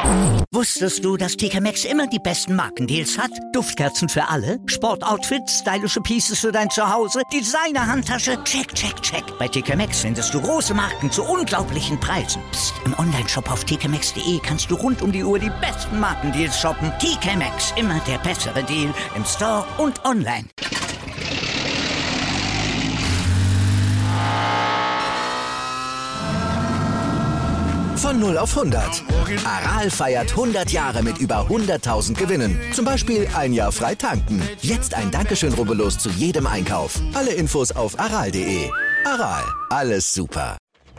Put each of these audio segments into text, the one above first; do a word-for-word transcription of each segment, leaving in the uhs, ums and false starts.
Wusstest du, dass T K Maxx immer die besten Markendeals hat? Duftkerzen für alle, Sportoutfits, stylische Pieces für dein Zuhause, Designer-Handtasche, check, check, check. Bei T K Maxx findest du große Marken zu unglaublichen Preisen. Psst. Im Onlineshop auf t k maxx punkt d e kannst du rund um die Uhr die besten Markendeals shoppen. T K Maxx, immer der bessere Deal im Store und online. Von null auf hundert. Aral feiert hundert Jahre mit über hunderttausend Gewinnen. Zum Beispiel ein Jahr frei tanken. Jetzt ein Dankeschön, rubbellos zu jedem Einkauf. Alle Infos auf aral punkt de. Aral, alles super.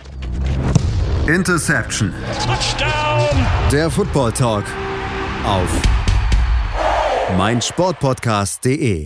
Interception. Touchdown. Der Football Talk auf meinsportpodcast punkt de.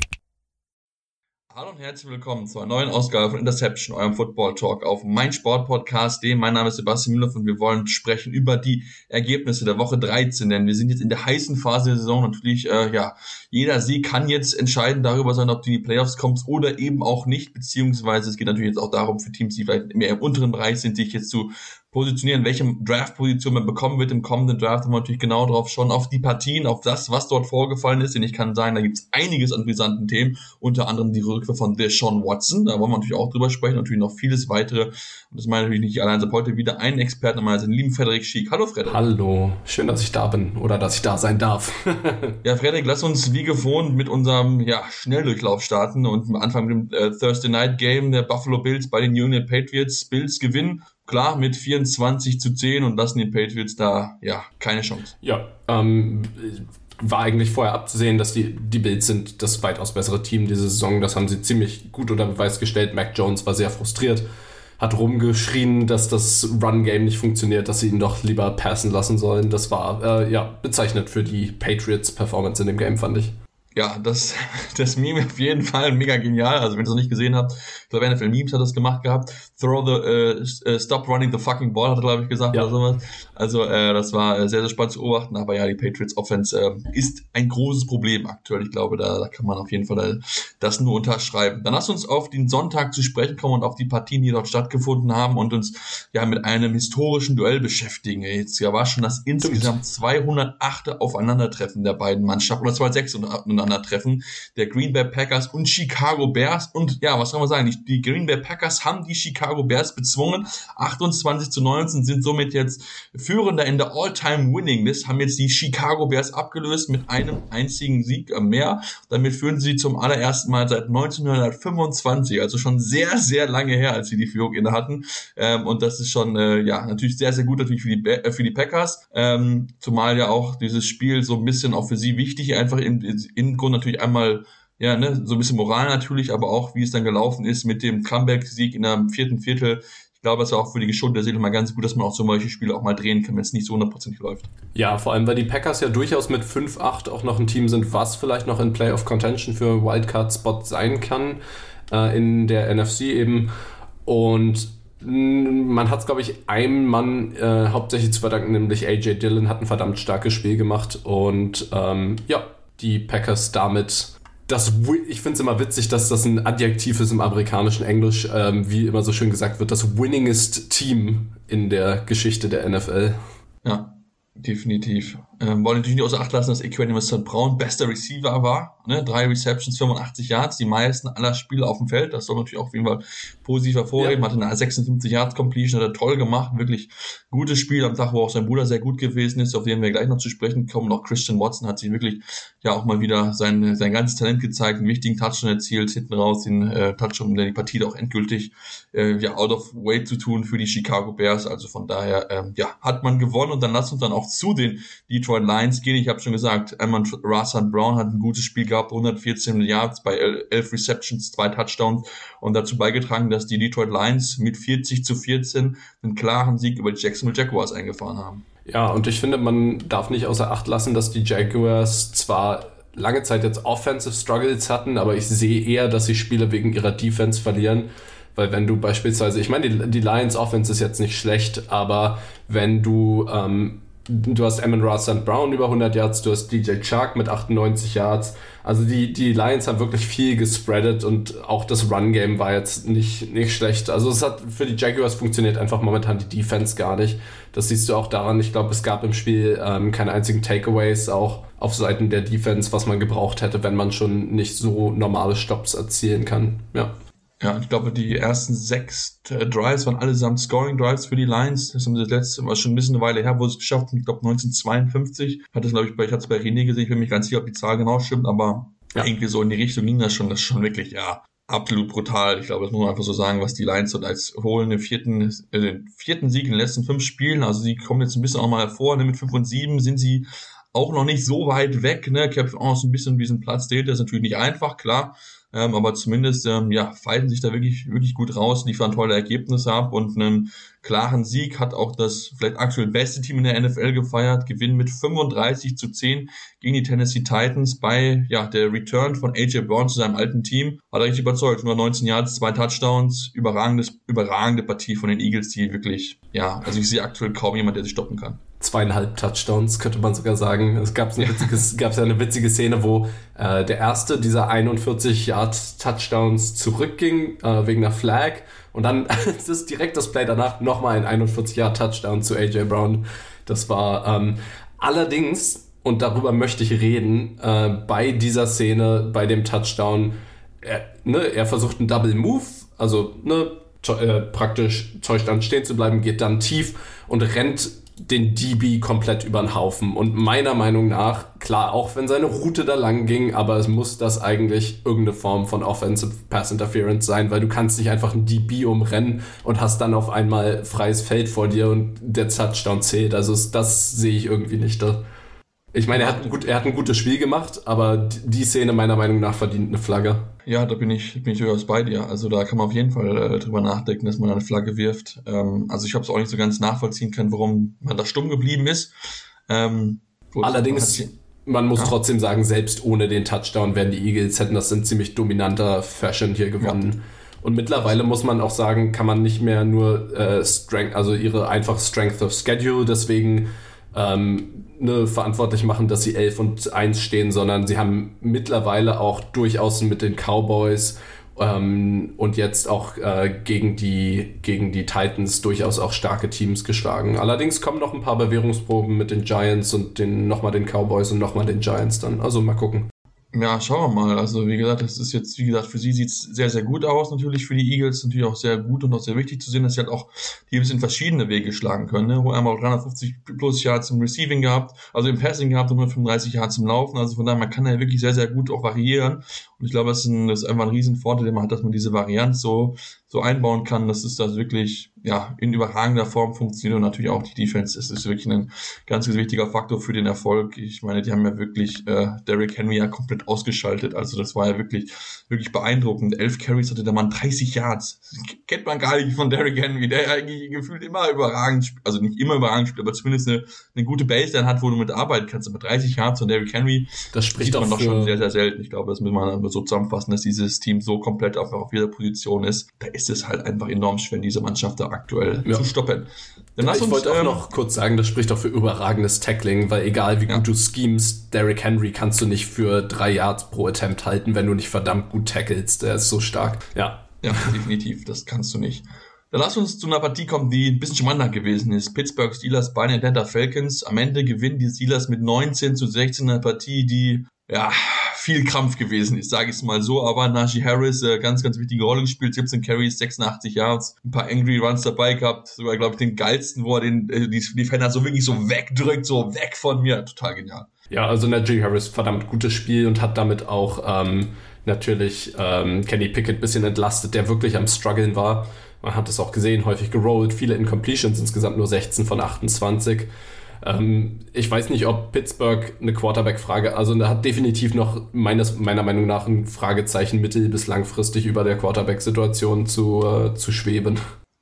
Hallo und herzlich willkommen zu einer neuen Ausgabe von Interception, eurem Football Talk auf meinsportpodcast punkt de. Mein Name ist Sebastian Müller und wir wollen sprechen über die Ergebnisse der Woche dreizehn, denn wir sind jetzt in der heißen Phase der Saison. Natürlich, äh, ja, jeder Sieg kann jetzt entscheidend darüber sein, ob du in die Playoffs kommst oder eben auch nicht, beziehungsweise es geht natürlich jetzt auch darum, für Teams, die vielleicht mehr im unteren Bereich sind, sich jetzt zu positionieren, welche Draft-Position man bekommen wird im kommenden Draft, haben wir natürlich genau drauf schon, auf die Partien, auf das, was dort vorgefallen ist, denn ich kann sagen, da gibt es einiges an brisanten Themen, unter anderem die Rückkehr von Deshaun Watson, da wollen wir natürlich auch drüber sprechen, natürlich noch vieles weitere, und das meine ich natürlich nicht allein, ich habe heute wieder einen Experten, einmal den lieben Frederik Schiek. Hallo Frederik. Hallo, schön, dass ich da bin, oder dass ich da sein darf. Ja, Frederik, lass uns wie gewohnt mit unserem, ja, Schnelldurchlauf starten und am Anfang mit dem äh, Thursday Night Game der Buffalo Bills bei den New England Patriots. Bills gewinnen, klar, mit vierundzwanzig zu zehn und lassen den Patriots da, ja, keine Chance. Ja, ähm, war eigentlich vorher abzusehen, dass die, die Bills sind das weitaus bessere Team diese Saison. Das haben sie ziemlich gut unter Beweis gestellt. Mac Jones war sehr frustriert, hat rumgeschrien, dass das Run-Game nicht funktioniert, dass sie ihn doch lieber passen lassen sollen. Das war, äh, ja, bezeichnend für die Patriots-Performance in dem Game, fand ich. Ja, das, das Meme auf jeden Fall mega genial. Also wenn ihr es noch nicht gesehen habt, ich glaube, N F L Memes hat das gemacht gehabt. Throw the, uh, stop running the fucking ball, hat er, glaube ich, gesagt, ja, oder sowas. Also äh, das war sehr, sehr spannend zu beobachten. Aber ja, die Patriots Offense äh, ist ein großes Problem aktuell. Ich glaube, da, da kann man auf jeden Fall das nur unterschreiben. Dann lasst uns auf den Sonntag zu sprechen kommen und auf die Partien, die dort stattgefunden haben und uns ja mit einem historischen Duell beschäftigen. Jetzt ja, war schon das insgesamt zweihundertachte Aufeinandertreffen der beiden Mannschaften, oder zweihundertsechs Treffen der Green Bay Packers und Chicago Bears. Und ja, was soll man sagen, die, die Green Bay Packers haben die Chicago Bears bezwungen. achtundzwanzig zu neunzehn, sind somit jetzt Führender in der All-Time-Winning-List, haben jetzt die Chicago Bears abgelöst mit einem einzigen Sieg mehr. Damit führen sie zum allerersten Mal seit neunzehnhundertfünfundzwanzig, also schon sehr, sehr lange her, als sie die Führung inne hatten. Ähm, und das ist schon, äh, ja, natürlich sehr, sehr gut natürlich für die, äh, für die Packers. Ähm, zumal ja auch dieses Spiel so ein bisschen auch für sie wichtig, einfach in, in Grund natürlich einmal, ja, ne, so ein bisschen Moral natürlich, aber auch, wie es dann gelaufen ist mit dem Comeback-Sieg in der vierten Viertel. Ich glaube, es ist auch für die Geschuld der Seele mal ganz gut, dass man auch so solche Spiele auch mal drehen kann, wenn es nicht so hundertprozentig läuft. Ja, vor allem, weil die Packers ja durchaus mit fünf acht auch noch ein Team sind, was vielleicht noch in Playoff-Contention für Wildcard-Spot sein kann, äh, in der N F C eben. Und man hat es, glaube ich, einem Mann äh, hauptsächlich zu verdanken, nämlich A J Dillon hat ein verdammt starkes Spiel gemacht und ähm, ja, die Packers damit, das, ich finde es immer witzig, dass das ein Adjektiv ist im amerikanischen Englisch, ähm, wie immer so schön gesagt wird, das winningest Team in der Geschichte der N F L. Ja, definitiv. Ähm, wollen natürlich nicht außer Acht lassen, dass Equanimeous Saint Brown bester Receiver war. Ne? Drei Receptions, fünfundachtzig Yards, die meisten aller Spiele auf dem Feld. Das soll man natürlich auch auf jeden Fall positiv hervorheben. Ja. Hatte eine sechsundfünfzig Yards Completion, hat er toll gemacht. Wirklich gutes Spiel am Tag, wo auch sein Bruder sehr gut gewesen ist, auf den wir gleich noch zu sprechen kommen. Auch Christian Watson hat sich wirklich ja auch mal wieder sein, sein ganzes Talent gezeigt, einen wichtigen Touchdown erzielt, hinten raus den äh, Touchdown, um die Partie auch endgültig äh, ja out of way zu tun für die Chicago Bears. Also von daher ähm, ja hat man gewonnen und dann lasst uns dann auch zu den Detroit Lions gehen. Ich habe schon gesagt, Amon-Ra Saint Brown hat ein gutes Spiel gehabt, hundertvierzehn Yards bei elf Receptions, zwei Touchdowns und dazu beigetragen, dass die Detroit Lions mit vierzig zu vierzehn einen klaren Sieg über die Jacksonville Jaguars eingefahren haben. Ja, und ich finde, man darf nicht außer Acht lassen, dass die Jaguars zwar lange Zeit jetzt Offensive Struggles hatten, aber ich sehe eher, dass sie Spiele wegen ihrer Defense verlieren, weil wenn du beispielsweise, ich meine, die, die Lions Offense ist jetzt nicht schlecht, aber wenn du ähm, du hast Amon-Ra Saint Brown über hundert Yards, du hast D J Chark mit achtundneunzig Yards. Also die, die Lions haben wirklich viel gespreadet und auch das Run-Game war jetzt nicht, nicht schlecht. Also es hat für die Jaguars funktioniert einfach momentan die Defense gar nicht. Das siehst du auch daran. Ich glaube, es gab im Spiel ähm, keine einzigen Takeaways, auch auf Seiten der Defense, was man gebraucht hätte, wenn man schon nicht so normale Stops erzielen kann. Ja. Ja, ich glaube, die ersten sechs äh, Drives waren allesamt Scoring-Drives für die Lions. Das haben sie das letzte Mal schon ein bisschen eine Weile her, wo sie es geschafft haben. Ich glaube, neunzehnhundertzweiundfünfzig hat das, glaube ich, bei, ich hatte es bei René gesehen. Ich bin mir ganz sicher, ob die Zahl genau stimmt, aber ja. Irgendwie so in die Richtung ging das schon. Das ist schon wirklich, ja, absolut brutal. Ich glaube, das muss man einfach so sagen, was die Lions dort als holen. Den vierten, äh, den vierten Sieg in den letzten fünf Spielen. Also, sie kommen jetzt ein bisschen auch mal hervor. Ne? Mit fünf und sieben sind sie auch noch nicht so weit weg. Ne? Cap auch so ein bisschen diesen Platz zählt. Das ist natürlich nicht einfach, klar. Ähm, aber zumindest, ähm, ja, fighten sich da wirklich, wirklich gut raus, liefern tolle Ergebnisse ab und einen klaren Sieg hat auch das vielleicht aktuell beste Team in der N F L gefeiert, Gewinn mit fünfunddreißig zu zehn gegen die Tennessee Titans bei, ja, der Return von A J Brown zu seinem alten Team. Hat er richtig überzeugt, nur neunzehn Yards, zwei Touchdowns, überragendes, überragende Partie von den Eagles, die wirklich, ja, also ich sehe aktuell kaum jemand, der sie stoppen kann. Zweieinhalb Touchdowns, könnte man sogar sagen. Es gab eine, witziges, gab's eine witzige Szene, wo äh, der erste dieser einundvierzig Yard Touchdowns zurückging, äh, wegen einer Flag. Und dann ist es direkt das Play danach nochmal ein einundvierzig Yard Touchdown zu A J Brown. Das war ähm, allerdings, und darüber möchte ich reden, äh, bei dieser Szene, bei dem Touchdown, er, ne, er versucht einen Double Move, also ne, to- äh, praktisch Touchdown stehen zu bleiben, geht dann tief und rennt den D B komplett über den Haufen. Und meiner Meinung nach, klar, auch wenn seine Route da lang ging, aber es muss das eigentlich irgendeine Form von Offensive Pass Interference sein, weil du kannst nicht einfach einen D B umrennen und hast dann auf einmal freies Feld vor dir und der Touchdown zählt. Also das sehe ich irgendwie nicht da. Ich meine, er hat, ein gut, er hat ein gutes Spiel gemacht, aber die Szene meiner Meinung nach verdient eine Flagge. Ja, da bin ich, bin ich durchaus bei dir. Also da kann man auf jeden Fall äh, drüber nachdenken, dass man eine Flagge wirft. Ähm, also ich habe es auch nicht so ganz nachvollziehen können, warum man da stumm geblieben ist. Ähm, gut, Allerdings, man, man muss ja. trotzdem sagen, selbst ohne den Touchdown wären die Eagles, hätten das in ziemlich dominanter Fashion hier gewonnen. Ja. Und mittlerweile muss man auch sagen, kann man nicht mehr nur äh, Strength, also ihre einfach Strength of Schedule, deswegen ähm, ne, verantwortlich machen, dass sie elf und eins stehen, sondern sie haben mittlerweile auch durchaus mit den Cowboys ähm, und jetzt auch äh, gegen die gegen die Titans durchaus auch starke Teams geschlagen. Allerdings kommen noch ein paar Bewährungsproben mit den Giants und den nochmal den Cowboys und nochmal den Giants dann. Also mal gucken. Ja, schauen wir mal. Also wie gesagt, das ist jetzt, wie gesagt, für sie sieht's sehr, sehr gut aus. Natürlich für die Eagles natürlich auch sehr gut und auch sehr wichtig zu sehen, dass sie halt auch die ein bisschen verschiedene Wege schlagen können. Ne? Einmal auch dreihundertfünfzig plus Yards im Receiving gehabt, also im Passing gehabt und hundertfünfunddreißig Yards im Laufen. Also von daher, man kann ja wirklich sehr, sehr gut auch variieren. Und ich glaube, das ist, ein, das ist einfach ein Riesenvorteil, den man hat, dass man diese Varianz so so einbauen kann, dass es das wirklich ja in überragender Form funktioniert und natürlich auch die Defense. Es ist wirklich ein ganz, ganz wichtiger Faktor für den Erfolg. Ich meine, die haben ja wirklich äh, Derrick Henry ja komplett ausgeschaltet. Also das war ja wirklich wirklich beeindruckend. Elf Carries hatte der Mann, dreißig Yards. Das kennt man gar nicht von Derrick Henry, der eigentlich gefühlt immer überragend spielt, also nicht immer überragend spielt, aber zumindest eine, eine gute Baseline hat, wo du mit arbeiten kannst. Aber dreißig Yards von Derrick Henry, das spricht sieht man doch doch schon sehr, sehr selten. Ich glaube, das muss man so zusammenfassen, dass dieses Team so komplett auf, auf jeder Position ist. Da ist es halt einfach enorm schwer, diese Mannschaft da aktuell ja. zu stoppen. Dann lass ich uns, wollte auch ähm, noch kurz sagen, das spricht auch für überragendes Tackling, weil egal wie ja. gut du schemest, Derrick Henry kannst du nicht für drei Yards pro Attempt halten, wenn du nicht verdammt gut tackelst. Der ist so stark. Ja, ja, definitiv. Das kannst du nicht. Dann lass uns zu einer Partie kommen, die ein bisschen spannender gewesen ist. Pittsburgh Steelers bei den Atlanta Falcons. Am Ende gewinnen die Steelers mit neunzehn zu sechzehn eine Partie, die ja viel Krampf gewesen ist, sage ich es mal so. Aber Najee Harris äh, ganz, ganz wichtige Rolle gespielt. siebzehn Carries, sechsundachtzig Yards, ein paar Angry Runs dabei gehabt. Sogar, glaube ich, den geilsten, wo er den äh, die Defender so wirklich so wegdrückt, so weg von mir. Total genial. Ja, also Najee Harris, verdammt gutes Spiel und hat damit auch ähm, natürlich ähm, Kenny Pickett ein bisschen entlastet, der wirklich am Struggeln war. Man hat es auch gesehen, häufig gerollt, viele Incompletions, insgesamt nur sechzehn von achtundzwanzig. Ähm, ich weiß nicht, ob Pittsburgh eine Quarterback-Frage, also da hat definitiv noch meines, meiner Meinung nach ein Fragezeichen mittel- bis langfristig über der Quarterback-Situation zu, äh, zu schweben.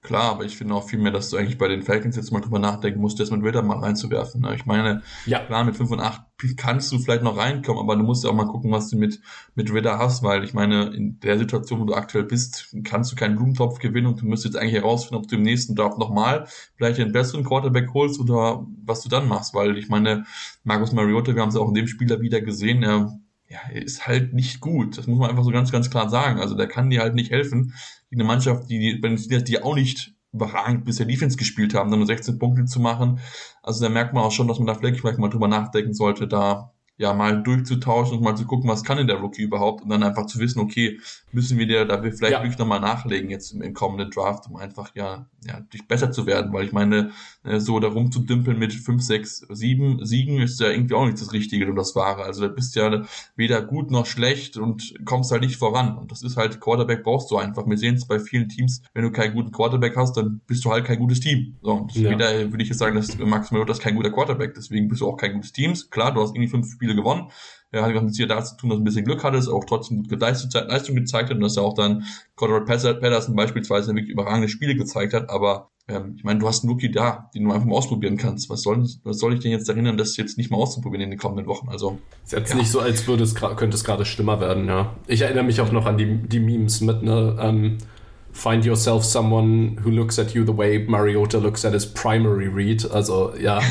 Klar, aber ich finde auch viel mehr, dass du eigentlich bei den Falcons jetzt mal drüber nachdenken musst, das mit Ridder mal reinzuwerfen. Ich meine, ja. klar, mit fünf und acht kannst du vielleicht noch reinkommen, aber du musst ja auch mal gucken, was du mit, mit Ridder hast, weil ich meine, in der Situation, wo du aktuell bist, kannst du keinen Blumentopf gewinnen und du musst jetzt eigentlich herausfinden, ob du im nächsten Draft nochmal vielleicht einen besseren Quarterback holst oder was du dann machst, weil ich meine, Marcus Mariota, wir haben es auch in dem Spieler wieder gesehen, er ja, er ist halt nicht gut. Das muss man einfach so ganz, ganz klar sagen. Also der kann dir halt nicht helfen. Eine Mannschaft, die, die, die auch nicht überragend bisher Defense gespielt haben, dann nur sechzehn Punkte zu machen. Also da merkt man auch schon, dass man da vielleicht mal drüber nachdenken sollte, da ja mal durchzutauschen und mal zu gucken, was kann denn der Rookie überhaupt und dann einfach zu wissen, okay, müssen wir dir da wir vielleicht ja. wirklich nochmal nachlegen jetzt im, im kommenden Draft, um einfach ja, ja dich besser zu werden, weil ich meine, so da rumzudümpeln mit fünf, sechs, sieben Siegen ist ja irgendwie auch nicht das Richtige und das Wahre. Also da bist ja weder gut noch schlecht und kommst halt nicht voran. Und das ist halt, Quarterback brauchst du einfach. Wir sehen es bei vielen Teams, wenn du keinen guten Quarterback hast, dann bist du halt kein gutes Team. So, und ja. wieder würde ich jetzt sagen, dass Max Mariota ist kein guter Quarterback, deswegen bist du auch kein gutes Team. Klar, du hast irgendwie fünf Spiele gewonnen. Ja, hat mit dir da zu tun, dass du ein bisschen Glück hattest, auch trotzdem gute Leistung gezeigt hat und dass er auch dann Cordero Patterson beispielsweise wirklich überragende Spiele gezeigt hat, aber ähm, ich meine, du hast einen Rookie da, den du einfach mal ausprobieren kannst. Was soll, was soll ich denn jetzt erinnern, das jetzt nicht mal auszuprobieren in den kommenden Wochen? Also ist jetzt ja. nicht so, als würde es könnte es gerade schlimmer werden, ja. Ich erinnere mich auch noch an die, die Memes mit, ne, ähm, find yourself someone who looks at you the way Mariota looks at his primary read, also ja.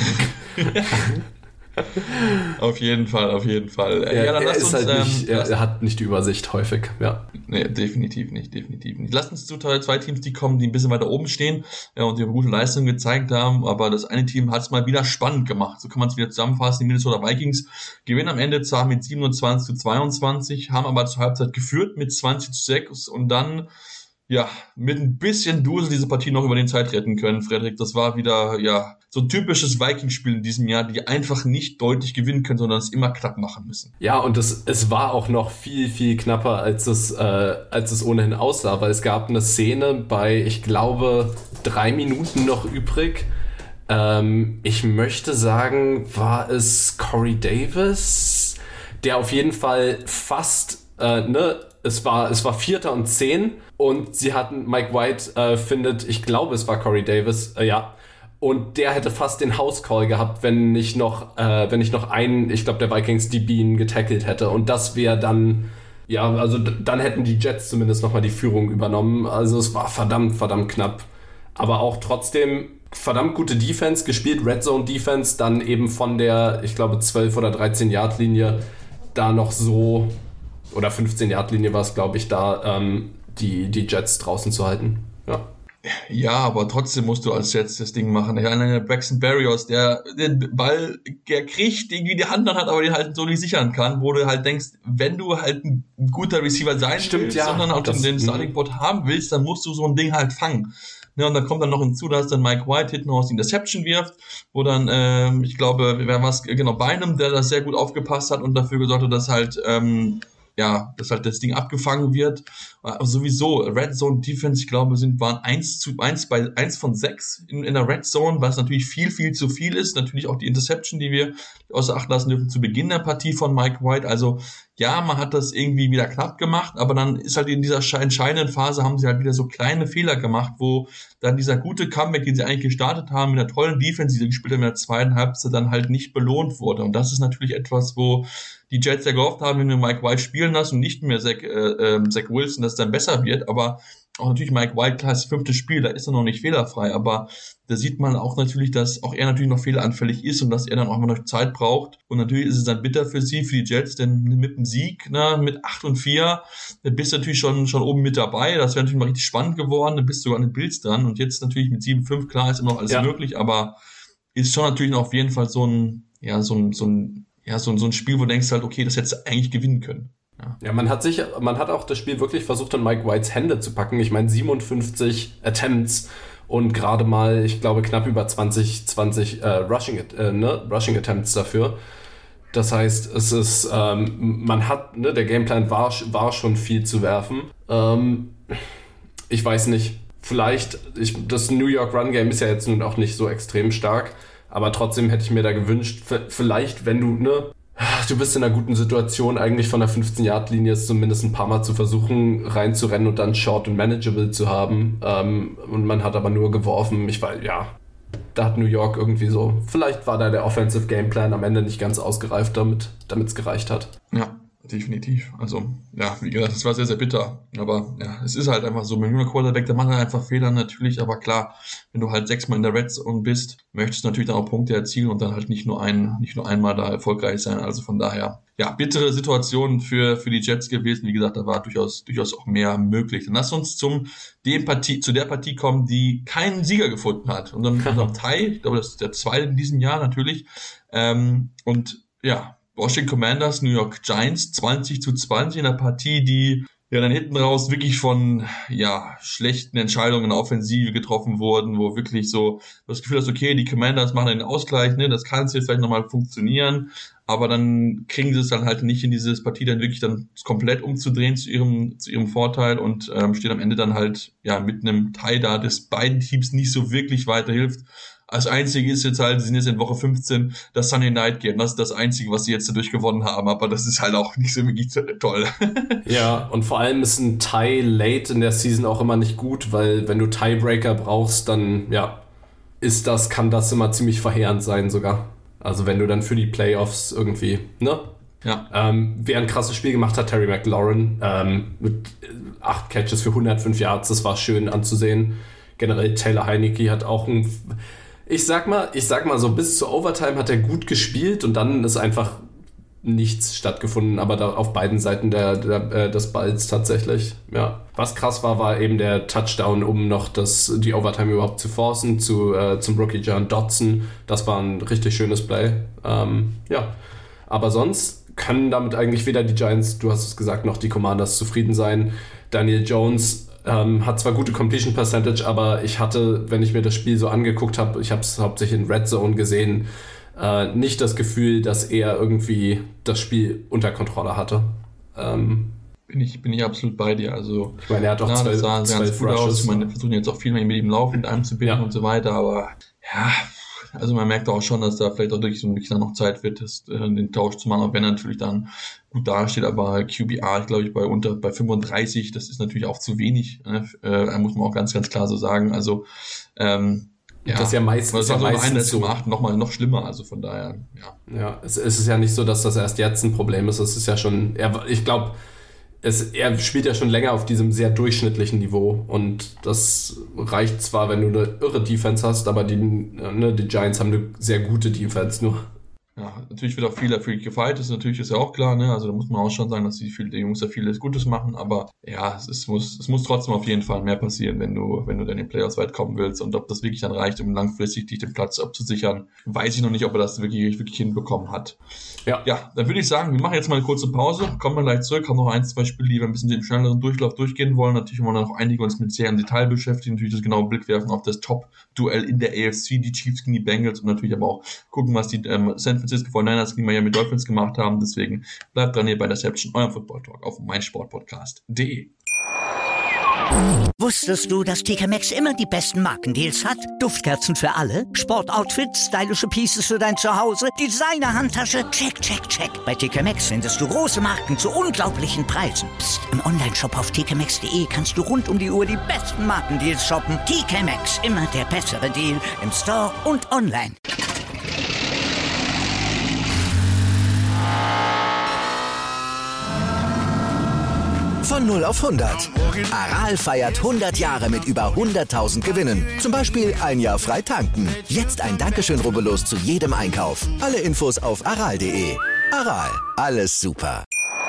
Auf jeden Fall, auf jeden Fall. Ja, ja, dann er, ist uns, halt nicht, ähm, er, er hat nicht die Übersicht häufig, ja. Nee, definitiv nicht, definitiv nicht. Lass uns zu zwei Teams, die kommen, die ein bisschen weiter oben stehen ja, und die gute Leistung gezeigt haben, aber das eine Team hat es mal wieder spannend gemacht. So kann man es wieder zusammenfassen. Die Minnesota Vikings gewinnen am Ende zwar mit siebenundzwanzig zu zweiundzwanzig, haben aber zur Halbzeit geführt mit zwanzig zu sechs und dann ja, mit ein bisschen Dusel diese Partie noch über den Zeit retten können, Frederik. Das war wieder, ja, so ein typisches Vikings-Spiel in diesem Jahr, die einfach nicht deutlich gewinnen können, sondern es immer knapp machen müssen. Ja, und es, es war auch noch viel, viel knapper, als es, äh, als es ohnehin aussah, weil es gab eine Szene bei, ich glaube, drei Minuten noch übrig. Ähm, ich möchte sagen, war es Corey Davis, der auf jeden Fall fast, äh, ne, es war, es war Vierter und Zehn und sie hatten, Mike White äh, findet, ich glaube, es war Corey Davis, äh, ja, und der hätte fast den House-Call gehabt, wenn nicht noch, äh, wenn nicht noch einen, ich glaube, der Vikings D B ihn getackelt hätte und das wäre dann, ja, also d- dann hätten die Jets zumindest nochmal die Führung übernommen, also es war verdammt, verdammt knapp, aber auch trotzdem verdammt gute Defense gespielt, Red Zone Defense, dann eben von der, ich glaube, zwölf oder dreizehn Yard Linie da noch so, oder fünfzehn Yard Linie war es, glaube ich, da ähm, die, die Jets draußen zu halten. Ja. Ja, aber trotzdem musst du als Jets das Ding machen. Der eine Braxton Berrios, der den Ball, der kriegt, irgendwie die Hand dann hat, aber den halt so nicht sichern kann, wo du halt denkst, wenn du halt ein guter Receiver sein Stimmt, willst, ja, sondern auch den, den Starting-Pot haben willst, dann musst du so ein Ding halt fangen. Ja, und dann kommt dann noch hinzu, dass dann Mike White hinten aus die Interception wirft, wo dann, ähm, ich glaube, wer war es, genau, Bynum, der das sehr gut aufgepasst hat und dafür gesorgt hat, dass halt, ähm, ja, dass halt das Ding abgefangen wird. Aber sowieso, Red Zone Defense, ich glaube, sind, waren eins zu eins bei eins von sechs in, in der Red Zone, was natürlich viel, viel zu viel ist. Natürlich auch die Interception, die wir außer Acht lassen dürfen zu Beginn der Partie von Mike White. Also, ja, man hat das irgendwie wieder knapp gemacht, aber dann ist halt in dieser entscheidenden Phase haben sie halt wieder so kleine Fehler gemacht, wo dann dieser gute Comeback, den sie eigentlich gestartet haben, mit einer tollen Defense, die sie gespielt haben in der zweiten Halbzeit, dann halt nicht belohnt wurde. Und das ist natürlich etwas, wo die Jets ja gehofft haben, wenn wir Mike White spielen lassen und nicht mehr Zach, äh, äh, Zach Wilson, dass es dann besser wird, aber auch natürlich Mike White, klar, das fünfte Spiel, da ist er noch nicht fehlerfrei, aber da sieht man auch natürlich, dass auch er natürlich noch fehleranfällig ist und dass er dann auch immer noch Zeit braucht. Und natürlich ist es dann bitter für sie, für die Jets, denn mit dem Sieg, ne, mit acht und vier, da bist du natürlich schon, schon oben mit dabei. Das wäre natürlich mal richtig spannend geworden, dann bist du sogar an den Bills dran. Und jetzt natürlich mit sieben fünf, klar, ist immer noch alles ja. möglich, aber ist schon natürlich noch auf jeden Fall so ein, ja, so ein, so ein, ja, so ein, so ein Spiel, wo du denkst halt, okay, das hättest du eigentlich gewinnen können. Ja. ja, man hat sich, man hat auch das Spiel wirklich versucht, in Mike Whites Hände zu packen. Ich meine, siebenundfünfzig Attempts und gerade mal, ich glaube, knapp über zwanzig, zwanzig äh, Rushing, äh, ne, Rushing Attempts dafür. Das heißt, es ist, ähm, man hat, ne, der Gameplan war, war schon viel zu werfen. Ähm, ich weiß nicht, vielleicht, ich, das New York Run Game ist ja jetzt nun auch nicht so extrem stark, aber trotzdem hätte ich mir da gewünscht, f- vielleicht, wenn du, ne, du bist in einer guten Situation, eigentlich von der fünfzehn-Yard-Linie es zumindest ein paar Mal zu versuchen, reinzurennen und dann short und manageable zu haben. Ähm, und man hat aber nur geworfen. Ich weiß, ja, da hat New York irgendwie so, vielleicht war da der Offensive Gameplan am Ende nicht ganz ausgereift, damit es gereicht hat. Ja, definitiv. Also, ja, wie gesagt, es war sehr, sehr bitter. Aber ja, es ist halt einfach so, mit einem Quarterback, da machen er einfach Fehler natürlich. Aber klar, wenn du halt sechsmal in der Red Zone bist, möchtest du natürlich dann auch Punkte erzielen und dann halt nicht nur ein, nicht nur einmal da erfolgreich sein. Also von daher, ja, bittere Situation für, für die Jets gewesen. Wie gesagt, da war durchaus, durchaus auch mehr möglich. Dann lass uns zum, dem Partie, zu der Partie kommen, die keinen Sieger gefunden hat. Und dann unserem Tie, ich glaube, das ist der zweite in diesem Jahr natürlich. Ähm, und ja, Washington Commanders, New York Giants, zwanzig zu zwanzig in einer Partie, die ja dann hinten raus wirklich von ja schlechten Entscheidungen in der Offensive getroffen wurden, wo wirklich so das Gefühl hast, okay, die Commanders machen einen Ausgleich, ne, das kann jetzt vielleicht nochmal funktionieren, aber dann kriegen sie es dann halt nicht in dieses Partie dann wirklich dann komplett umzudrehen zu ihrem zu ihrem Vorteil und ähm, steht am Ende dann halt ja mit einem Tie da, das beiden Teams nicht so wirklich weiterhilft. Als Einzige ist jetzt halt, sie sind jetzt in Woche fünfzehn, das Sunday Night Game. Das ist das Einzige, was sie jetzt dadurch gewonnen haben. Aber das ist halt auch nicht so wirklich toll. Ja, und vor allem ist ein Tie late in der Season auch immer nicht gut, weil wenn du Tiebreaker brauchst, dann, ja, ist das, kann das immer ziemlich verheerend sein sogar. Also wenn du dann für die Playoffs irgendwie, ne? Ja. Ähm, wer ein krasses Spiel gemacht hat, Terry McLaurin, ähm, mit acht Catches für hundertfünf Yards, das war schön anzusehen. Generell Taylor Heinicke hat auch ein... Ich sag mal, ich sag mal so, bis zur Overtime hat er gut gespielt und dann ist einfach nichts stattgefunden, aber da auf beiden Seiten der, der, äh, des Balls tatsächlich, ja. Was krass war, war eben der Touchdown, um noch das, die Overtime überhaupt zu forcen, zu, äh, zum Rookie John Dodson. Das war ein richtig schönes Play. Ähm, ja, aber sonst können damit eigentlich weder die Giants, du hast es gesagt, noch die Commanders zufrieden sein. Daniel Jones Ähm, hat zwar gute Completion Percentage, aber ich hatte, wenn ich mir das Spiel so angeguckt habe, ich habe es hauptsächlich in Red Zone gesehen, äh, nicht das Gefühl, dass er irgendwie das Spiel unter Kontrolle hatte. Ähm, bin ich bin ich absolut bei dir. Also ich meine, er hat auch na, zwölf, das sah ganz gut Rushes. aus. Ich meine, wir versuchen jetzt auch viel mehr mit ihm Lauf einzubinden Ja. und so weiter, aber ja, also man merkt auch schon, dass da vielleicht auch wirklich so wirklich noch Zeit wird, das, äh, den Tausch zu machen, auch wenn er natürlich dann gut dasteht, aber Q B R, glaube ich, bei unter bei fünfunddreißig, das ist natürlich auch zu wenig, ne? äh, muss man auch ganz, ganz klar so sagen, also ähm, ja, das ist ja meistens, das ist ja ja meistens so. gemacht, noch mal noch schlimmer, also von daher, ja. Ja, es, es ist ja nicht so, dass das erst jetzt ein Problem ist, es ist ja schon, er, ich glaube, Es, er spielt ja schon länger auf diesem sehr durchschnittlichen Niveau und das reicht zwar, wenn du eine irre Defense hast, aber die, ne, die Giants haben eine sehr gute Defense nur. Ja, natürlich wird auch viel dafür gefeiert, das natürlich ist ja auch klar, ne? Also da muss man auch schon sagen, dass die, viel, die Jungs da vieles Gutes machen, aber ja, es, ist, muss, es muss trotzdem auf jeden Fall mehr passieren, wenn du, wenn du dann in den Playoffs weit kommen willst, und ob das wirklich dann reicht, um langfristig dich den Platz abzusichern, weiß ich noch nicht, ob er das wirklich, wirklich hinbekommen hat. Ja. Ja, dann würde ich sagen, wir machen jetzt mal eine kurze Pause, kommen wir gleich zurück, haben noch ein, zwei Spiele, die wir ein bisschen im schnelleren Durchlauf durchgehen wollen. Natürlich wollen wir noch einige uns mit sehr im Detail beschäftigen, natürlich das genaue Blick werfen auf das Top-Duell in der A F C, die Chiefs gegen die Bengals, und natürlich aber auch gucken, was die ähm, San Francisco forty-niners gegen Miami Dolphins gemacht haben. Deswegen bleibt dran hier bei der Deception, eurem Football Talk auf meinsportpodcast punkt de. Wusstest du, dass T K Maxx immer die besten Markendeals hat? Duftkerzen für alle, Sportoutfits, stylische Pieces für dein Zuhause, Designer-Handtasche, check, check, check. Bei T K Maxx findest du große Marken zu unglaublichen Preisen. Psst. Im Onlineshop auf t k maxx punkt de kannst du rund um die Uhr die besten Markendeals shoppen. T K Maxx, immer der bessere Deal im Store und online. Von null auf hundert. Aral feiert hundert Jahre mit über hunderttausend Gewinnen. Zum Beispiel ein Jahr frei tanken. Jetzt ein Dankeschön, rubbellos zu jedem Einkauf. Alle Infos auf aral punkt de. Aral, alles super.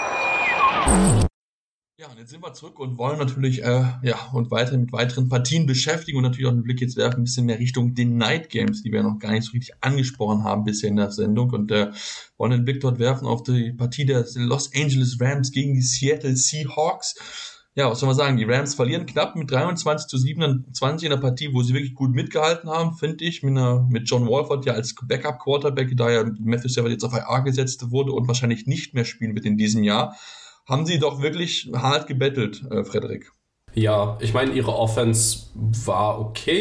Ja, und jetzt sind wir zurück und wollen natürlich äh, ja und weiter mit weiteren Partien beschäftigen und natürlich auch einen Blick jetzt werfen ein bisschen mehr Richtung den Night Games, die wir noch gar nicht so richtig angesprochen haben bisher in der Sendung, und äh, wollen den Blick dort werfen auf die Partie der Los Angeles Rams gegen die Seattle Seahawks. Ja, was soll man sagen, die Rams verlieren knapp mit dreiundzwanzig zu siebenundzwanzig in der Partie, wo sie wirklich gut mitgehalten haben, finde ich, mit, einer, mit John Wolford ja als Backup-Quarterback, da ja Matthew Stafford jetzt auf I R gesetzt wurde und wahrscheinlich nicht mehr spielen wird in diesem Jahr. Haben sie doch wirklich hart gebettelt, äh, Frederik. Ja, ich meine, ihre Offense war okay.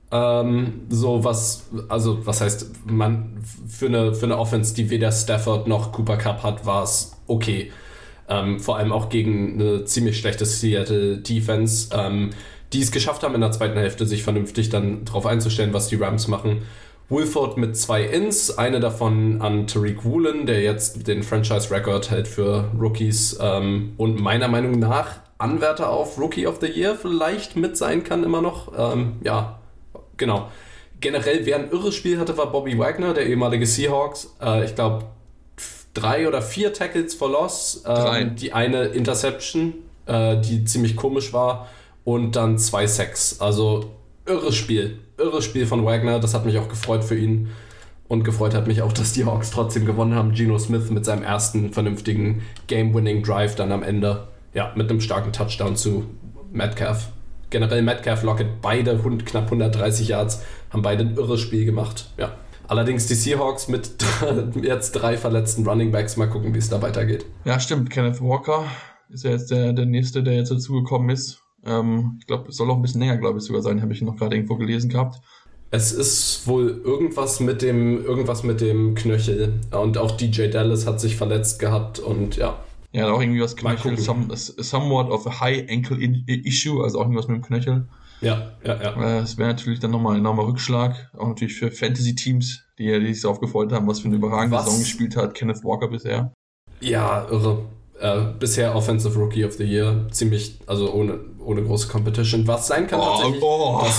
Ähm, so was, also was heißt, man für eine, für eine Offense, die weder Stafford noch Cooper Kupp hat, war es okay. Ähm, vor allem auch gegen eine ziemlich schlechte Seattle Defense, ähm, die es geschafft haben in der zweiten Hälfte, sich vernünftig dann darauf einzustellen, was die Rams machen. Wolford mit zwei Ins, eine davon an Tariq Woolen, der jetzt den Franchise-Record hält für Rookies ähm, und meiner Meinung nach Anwärter auf Rookie of the Year vielleicht mit sein kann immer noch. Ähm, ja, genau. Generell, wer ein irres Spiel hatte, war Bobby Wagner, der ehemalige Seahawks. Äh, ich glaube, drei oder vier Tackles for Loss. Ähm, die eine Interception, äh, die ziemlich komisch war. Und dann zwei Sacks. Also irres Spiel. Irres Spiel von Wagner. Das hat mich auch gefreut für ihn. Und gefreut hat mich auch, dass die Hawks trotzdem gewonnen haben. Geno Smith mit seinem ersten vernünftigen Game-Winning-Drive dann am Ende. Ja, mit einem starken Touchdown zu Metcalf. Generell Metcalf, Lockett, beide hund, knapp hundertdreißig Yards, haben beide ein irres Spiel gemacht. Ja. Allerdings die Seahawks mit jetzt drei verletzten Running Backs. Mal gucken, wie es da weitergeht. Ja, stimmt. Kenneth Walker ist ja jetzt der, der Nächste, der jetzt dazugekommen ist. Ähm, ich glaube, es soll auch ein bisschen länger, glaube ich, sogar sein. Habe ich noch gerade irgendwo gelesen gehabt. Es ist wohl irgendwas mit dem irgendwas mit dem Knöchel. Und auch D J Dallas hat sich verletzt gehabt und ja. Ja, auch irgendwie was Knöchel, some, somewhat of a high ankle in, issue, also auch irgendwas mit dem Knöchel. Ja, ja, ja. Das wäre natürlich dann nochmal ein enormer Rückschlag. Auch natürlich für Fantasy-Teams, die, die sich darauf gefreut haben, was für eine überragende Saison gespielt hat, Kenneth Walker bisher. Ja, irre. Äh, bisher Offensive Rookie of the Year, ziemlich, also ohne, ohne große Competition. Was sein kann oh, tatsächlich. Oh. Das,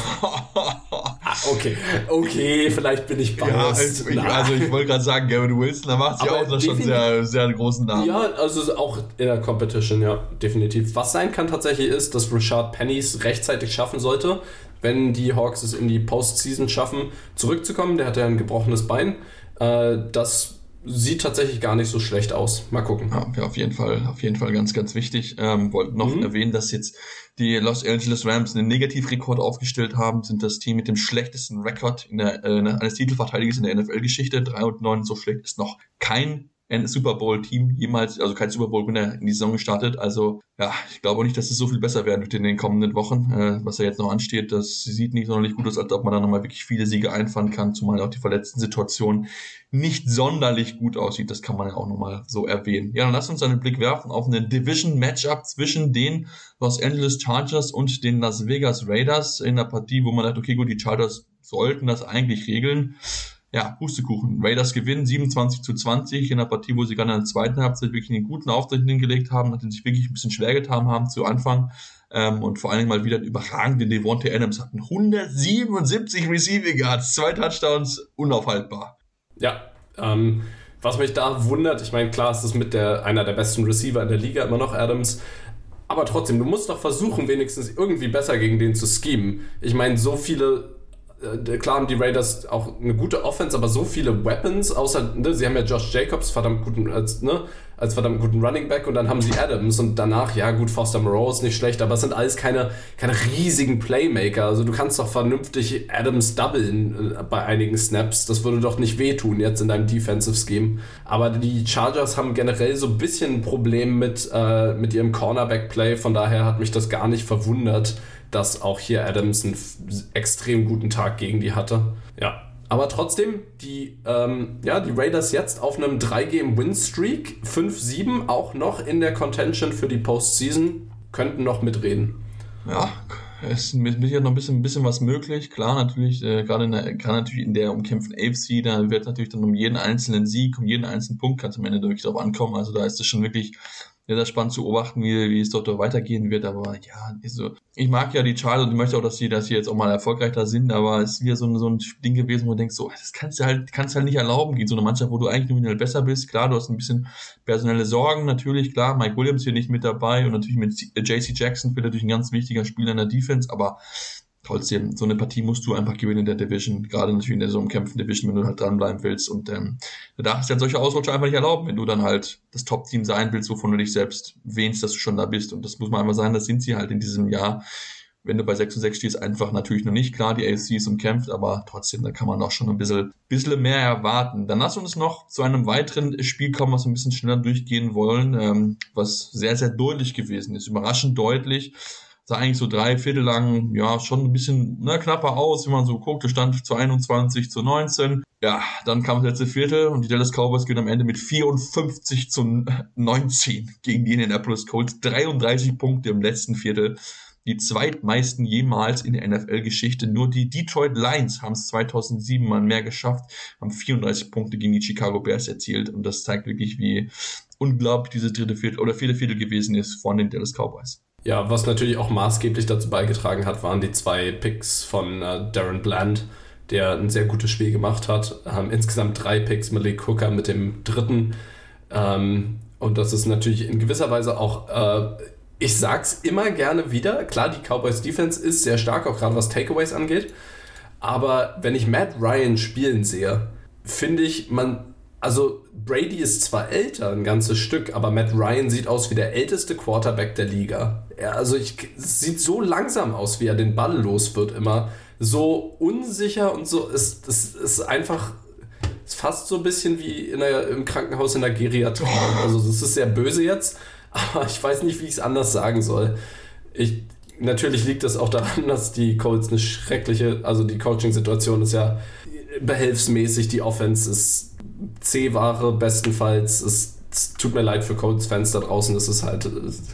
ah, okay, okay, vielleicht bin ich biased. Ja, also ich, also ich wollte gerade sagen, Gavin Wilson, da macht sie auch noch schon sehr, sehr großen Namen. Ja, also auch in der Competition, ja, definitiv. Was sein kann tatsächlich ist, dass Rashard Penny es rechtzeitig schaffen sollte, wenn die Hawks es in die Postseason schaffen, zurückzukommen. Der hat ja ein gebrochenes Bein. Äh, das sieht tatsächlich gar nicht so schlecht aus. Mal gucken. Ja, auf jeden Fall, auf jeden Fall ganz, ganz wichtig. Ähm, wollte noch mhm. erwähnen, dass jetzt die Los Angeles Rams einen Negativrekord aufgestellt haben, sind das Team mit dem schlechtesten Rekord in der, äh, eines Titelverteidigers in der N F L-Geschichte. drei und neun, so schlecht ist noch kein ein Super Bowl-Team jemals, also kein Super Bowl-Winner in die Saison gestartet. Also ja, ich glaube auch nicht, dass es so viel besser werden wird in den kommenden Wochen, äh, was ja jetzt noch ansteht. Das sieht nicht sonderlich gut aus, als ob man da nochmal wirklich viele Siege einfahren kann, zumal auch die verletzten Situation nicht sonderlich gut aussieht. Das kann man ja auch nochmal so erwähnen. Ja, dann lass uns einen Blick werfen auf eine Division-Matchup zwischen den Los Angeles Chargers und den Las Vegas Raiders in einer Partie, wo man sagt, okay, gut, die Chargers sollten das eigentlich regeln. Ja, Pustekuchen. Raiders gewinnen siebenundzwanzig zu zwanzig in einer Partie, wo sie gerade in der zweiten Halbzeit wirklich einen guten Auftritt hingelegt haben, nachdem sie sich wirklich ein bisschen schwer getan haben zu Anfang. Ähm, und vor allen Dingen mal wieder einen überragenden Devontae Adams hatten. hundertsiebenundsiebzig Receiving Yards, zwei Touchdowns, unaufhaltbar. Ja, ähm, was mich da wundert, ich meine, klar, es ist mit der einer der besten Receiver in der Liga immer noch Adams, aber trotzdem, du musst doch versuchen, wenigstens irgendwie besser gegen den zu schemen. Ich meine, so viele klar haben die Raiders auch eine gute Offense, aber so viele Weapons, außer, ne, sie haben ja Josh Jacobs verdammt guten, als, ne, als verdammt guten Running Back und dann haben sie Adams und danach, ja gut, Foster Moreau ist nicht schlecht, aber es sind alles keine, keine riesigen Playmaker, also du kannst doch vernünftig Adams doublen bei einigen Snaps, das würde doch nicht wehtun jetzt in deinem Defensive Scheme, aber die Chargers haben generell so ein bisschen ein Problem mit, äh, mit ihrem Cornerback-Play, von daher hat mich das gar nicht verwundert, dass auch hier Adams einen extrem guten Tag gegen die hatte. Ja, aber trotzdem, die, ähm, ja, die Raiders jetzt auf einem drei Game Win-Streak, fünf sieben, auch noch in der Contention für die Postseason, könnten noch mitreden. Ja, es ist mit ja noch ein bisschen, ein bisschen was möglich. Klar, natürlich, äh, gerade in der, gerade natürlich in der umkämpften A F C, da wird natürlich dann um jeden einzelnen Sieg, um jeden einzelnen Punkt kann es am Ende wirklich drauf ankommen. Also da ist es schon wirklich sehr, sehr spannend zu beobachten, wie, wie es dort weitergehen wird, aber ja, also, ich mag ja die Chargers und ich möchte auch, dass sie, dass sie jetzt auch mal erfolgreich da sind, aber es ist wieder so ein, so ein Ding gewesen, wo du denkst, so, das kannst du halt, kannst du halt nicht erlauben gegen so eine Mannschaft, wo du eigentlich nominell besser bist. Klar, du hast ein bisschen personelle Sorgen, natürlich, klar, Mike Williams hier nicht mit dabei und natürlich mit J C Jackson wird natürlich ein ganz wichtiger Spieler in der Defense, aber trotzdem, so eine Partie musst du einfach gewinnen in der Division, gerade natürlich in der so umkämpften Division, wenn du halt dranbleiben willst und ähm, da darfst du halt solche Ausrutscher einfach nicht erlauben, wenn du dann halt das Top-Team sein willst, wovon du dich selbst wähnst, dass du schon da bist und das muss man einfach sagen, das sind sie halt in diesem Jahr. Wenn du bei sechs und sechs stehst, einfach natürlich noch nicht, klar, die A F C ist umkämpft, aber trotzdem, da kann man auch schon ein bisschen, bisschen mehr erwarten. Dann lass uns noch zu einem weiteren Spiel kommen, was wir ein bisschen schneller durchgehen wollen, ähm, was sehr, sehr deutlich gewesen ist, überraschend deutlich. sah eigentlich so drei Viertel lang, ja, schon ein bisschen ne, knapper aus, wenn man so guckt, es stand zu einundzwanzig zu neunzehn. Ja, dann kam das letzte Viertel und die Dallas Cowboys gewinnen am Ende mit vierundfünfzig zu neunzehn gegen die Indianapolis Colts. dreiunddreißig Punkte im letzten Viertel. Die zweitmeisten jemals in der N F L-Geschichte. Nur die Detroit Lions haben es zweitausendsieben mal mehr geschafft, haben vierunddreißig Punkte gegen die Chicago Bears erzielt. Und das zeigt wirklich, wie unglaublich dieses dritte Viertel oder vierte Viertel gewesen ist von den Dallas Cowboys. Ja, was natürlich auch maßgeblich dazu beigetragen hat, waren die zwei Picks von äh, Darren Bland, der ein sehr gutes Spiel gemacht hat. Ähm, insgesamt drei Picks, Malik Hooker mit dem dritten. Ähm, und das ist natürlich in gewisser Weise auch, äh, ich sag's immer gerne wieder, klar, die Cowboys Defense ist sehr stark, auch gerade was Takeaways angeht. Aber wenn ich Matt Ryan spielen sehe, finde ich, man, also Brady ist zwar älter, ein ganzes Stück, aber Matt Ryan sieht aus wie der älteste Quarterback der Liga. Ja, also ich, es sieht so langsam aus, wie er den Ball los wird immer. So unsicher und so, es, es ist einfach, es ist fast so ein bisschen wie in der, im Krankenhaus in der Geriatrie. Also das ist sehr böse jetzt, aber ich weiß nicht, wie ich es anders sagen soll. Ich, natürlich liegt das auch daran, dass die Colts eine schreckliche, also die Coaching-Situation ist ja behelfsmäßig, die Offense ist C-Ware bestenfalls. Es, es tut mir leid für Colts-Fans da draußen, das ist halt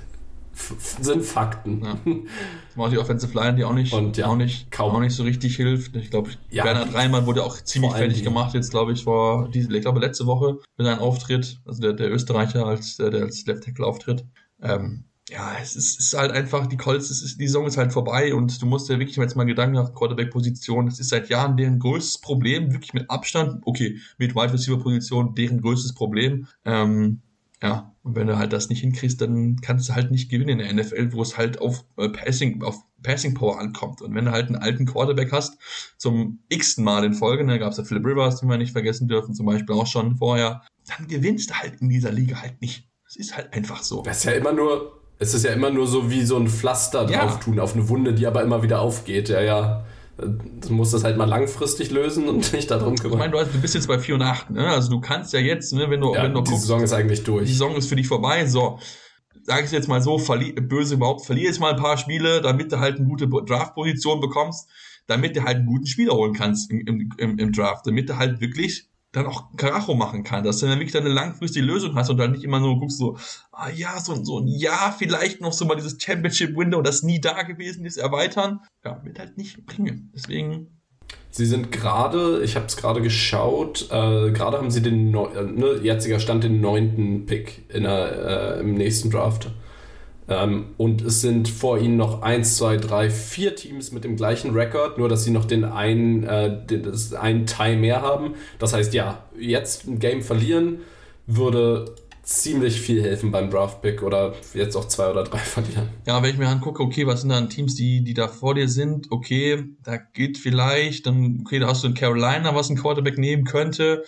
f- sind Fakten. Ja. Mal die Offensive Line, die auch nicht, und, ja, auch nicht, kaum. auch nicht so richtig hilft. Ich glaube, ja, Bernhard Reimann wurde auch ziemlich fertig gemacht, jetzt glaube ich, vor diese, ich glaube letzte Woche mit seinem Auftritt, also der, der Österreicher, als der, der als Left Tackle auftritt. Ähm, ja, es ist, es ist halt einfach, die Colts, es ist, die Saison ist halt vorbei und du musst dir wirklich jetzt mal Gedanken nach Quarterback-Position, das ist seit Jahren deren größtes Problem, wirklich mit Abstand, okay, mit Wide Receiver-Position deren größtes Problem. Ähm, ja, und wenn du halt das nicht hinkriegst, dann kannst du halt nicht gewinnen in der N F L, wo es halt auf äh, Passing, auf Passing Power ankommt. Und wenn du halt einen alten Quarterback hast, zum x-ten Mal in Folge, da gab es ja Philip Rivers, den wir nicht vergessen dürfen, zum Beispiel auch schon vorher, dann gewinnst du halt in dieser Liga halt nicht. Das ist halt einfach so. Das ist ja immer nur, es ist ja immer nur so wie so ein Pflaster ja. drauf tun auf eine Wunde, die aber immer wieder aufgeht. Ja, ja. Du musst das halt mal langfristig lösen und nicht darum kümmern. Ich meine, du, hast, du bist jetzt bei vier und acht, ne? Also du kannst ja jetzt, ne, wenn du, ja, wenn du die guckst, Saison ist eigentlich durch. Die Saison ist für dich vorbei, so. Sag ich es jetzt mal so, verli- böse überhaupt, verlier jetzt mal ein paar Spiele, damit du halt eine gute Draft-Position bekommst, damit du halt einen guten Spieler holen kannst im, im, im, im Draft, damit du halt wirklich dann auch Karacho machen kann, dass du dann wirklich eine langfristige Lösung hast und dann nicht immer nur guckst so, ah ja, so, so ein Jahr vielleicht noch so mal dieses Championship-Window, das nie da gewesen ist, erweitern. Ja, wird halt nicht bringen. Deswegen... Sie sind gerade, ich habe es gerade geschaut, äh, gerade haben sie den, Neu- äh, ne, jetziger Stand den neunten Pick in der, äh, im nächsten Draft. Ähm, und es sind vor ihnen noch eins, zwei, drei, vier Teams mit dem gleichen Rekord, nur dass sie noch den einen, äh, den, das einen Tie mehr haben. Das heißt, ja, jetzt ein Game verlieren würde ziemlich viel helfen beim Draft-Pick oder jetzt auch zwei oder drei verlieren. Ja, wenn ich mir angucke, okay, was sind dann Teams, die, die da vor dir sind, okay, da geht vielleicht, dann, okay, da hast du in Carolina, was ein Quarterback nehmen könnte,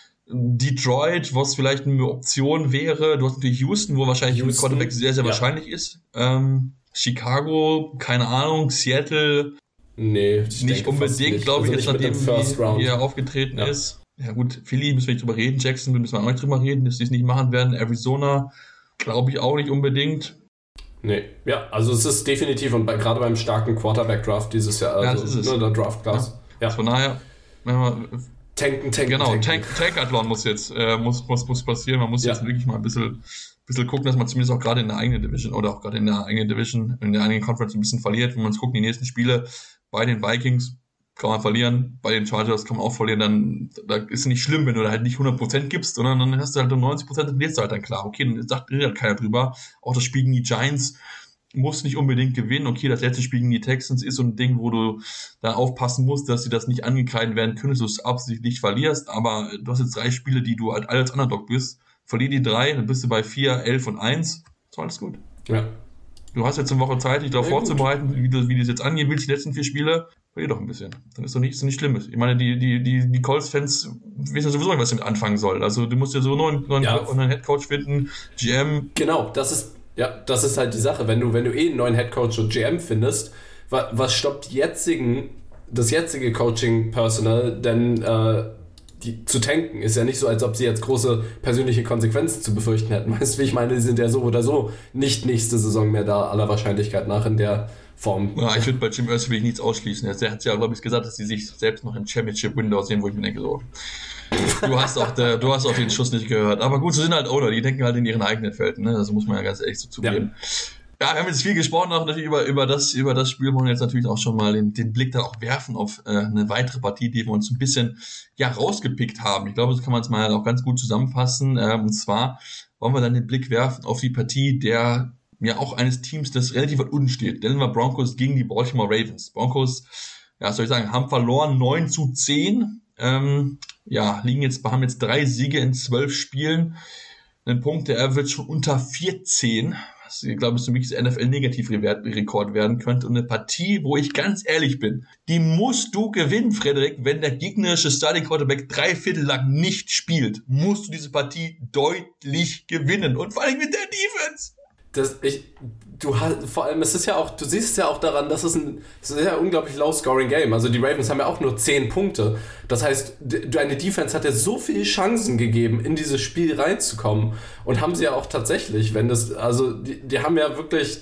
Detroit, was vielleicht eine Option wäre, du hast natürlich Houston, wo wahrscheinlich ein Quarterback sehr, sehr ja. wahrscheinlich ist, ähm, Chicago, keine Ahnung, Seattle, nee, nicht unbedingt, glaube ich, also jetzt nachdem, wie, wie er aufgetreten ja. ist. Ja gut, Philly müssen wir nicht drüber reden, Jackson müssen wir auch nicht drüber reden, dass die es nicht machen werden, Arizona glaube ich auch nicht unbedingt. Nee, ja, also es ist definitiv und bei, gerade beim starken Quarterback-Draft dieses Jahr, also ja, das ist es. Ne, der Draft-Class. Ja. Ja. Von daher, wenn wir tanken, tanken, genau, tanken. Tank, Tankathlon muss jetzt, äh, muss, muss, muss passieren, man muss ja. jetzt wirklich mal ein bisschen, bisschen gucken, dass man zumindest auch gerade in der eigenen Division oder auch gerade in der eigenen Division, in der eigenen Conference ein bisschen verliert, wenn man uns guckt, die nächsten Spiele bei den Vikings, kann man verlieren, bei den Chargers kann man auch verlieren, dann da ist es nicht schlimm, wenn du da halt nicht hundert Prozent gibst, sondern dann hast du halt nur neunzig Prozent und jetzt halt dann klar, okay, dann sagt halt keiner drüber, auch das Spiel gegen die Giants muss nicht unbedingt gewinnen, okay, das letzte Spiel gegen die Texans ist so ein Ding, wo du da aufpassen musst, dass sie das nicht angekreidet werden können, dass du es absichtlich verlierst, aber du hast jetzt drei Spiele, die du halt als Underdog bist, verlier die drei, dann bist du bei vier, elf und eins, ist alles gut. Ja. Du hast jetzt eine Woche Zeit, dich darauf ja, vorzubereiten, wie du, wie du es jetzt angehen willst, die letzten vier Spiele, verlier doch ein bisschen. Dann ist doch nichts nicht Schlimmes. Ich meine, die, die, die, die Colts-Fans wissen sowieso nicht, was damit anfangen soll. Also du musst ja so einen neuen, neuen, ja. neuen Headcoach finden, G M. Genau, das ist, ja, das ist halt die Sache. Wenn du, wenn du eh einen neuen Headcoach und G M findest, was, was stoppt jetzigen, das jetzige Coaching-Personal denn, äh, die zu tanken. Ist ja nicht so, als ob sie jetzt große persönliche Konsequenzen zu befürchten hätten. Weißt du, wie ich meine? Die sind ja so oder so nicht nächste Saison mehr da, aller Wahrscheinlichkeit nach in der Form. Ja, ich würde bei Jim Irsay nichts ausschließen. Er hat ja, glaube ich, gesagt, dass sie sich selbst noch im Championship-Window sehen, wo ich mir denke, so, du hast auch, der, du hast auch den Schuss nicht gehört. Aber gut, sie sind halt Owner, die denken halt in ihren eigenen Feldern, ne? Das muss man ja ganz ehrlich so zugeben. Ja. Ja, wir haben jetzt viel gesprochen auch natürlich über, über das, über das Spiel, wollen jetzt natürlich auch schon mal den, den Blick dann auch werfen auf äh, eine weitere Partie, die wir uns ein bisschen, ja, rausgepickt haben. Ich glaube, das kann man jetzt mal auch ganz gut zusammenfassen. Ähm, und zwar wollen wir dann den Blick werfen auf die Partie der, ja, auch eines Teams, das relativ weit unten steht. Denver Broncos gegen die Baltimore Ravens. Broncos, ja, was soll ich sagen, haben verloren neun zu zehn. Ähm, ja, liegen jetzt, haben jetzt drei Siege in zwölf Spielen. Ein Punkt, der wird schon unter vierzehn. Was, ich glaube, es für mich das N F L-Negativrekord werden könnte. Und eine Partie, wo ich ganz ehrlich bin, die musst du gewinnen, Frederik, wenn der gegnerische Starting Quarterback drei Viertel lang nicht spielt, musst du diese Partie deutlich gewinnen. Und vor allem mit der Defense. Das, ich, du hast, vor allem, es ist ja auch, du siehst es ja auch daran, dass es ein sehr unglaublich low-scoring-Game. Also die Ravens haben ja auch nur zehn Punkte. Das heißt, deine Defense hat ja so viele Chancen gegeben, in dieses Spiel reinzukommen. Und haben sie ja auch tatsächlich, wenn das, also die, die haben ja wirklich,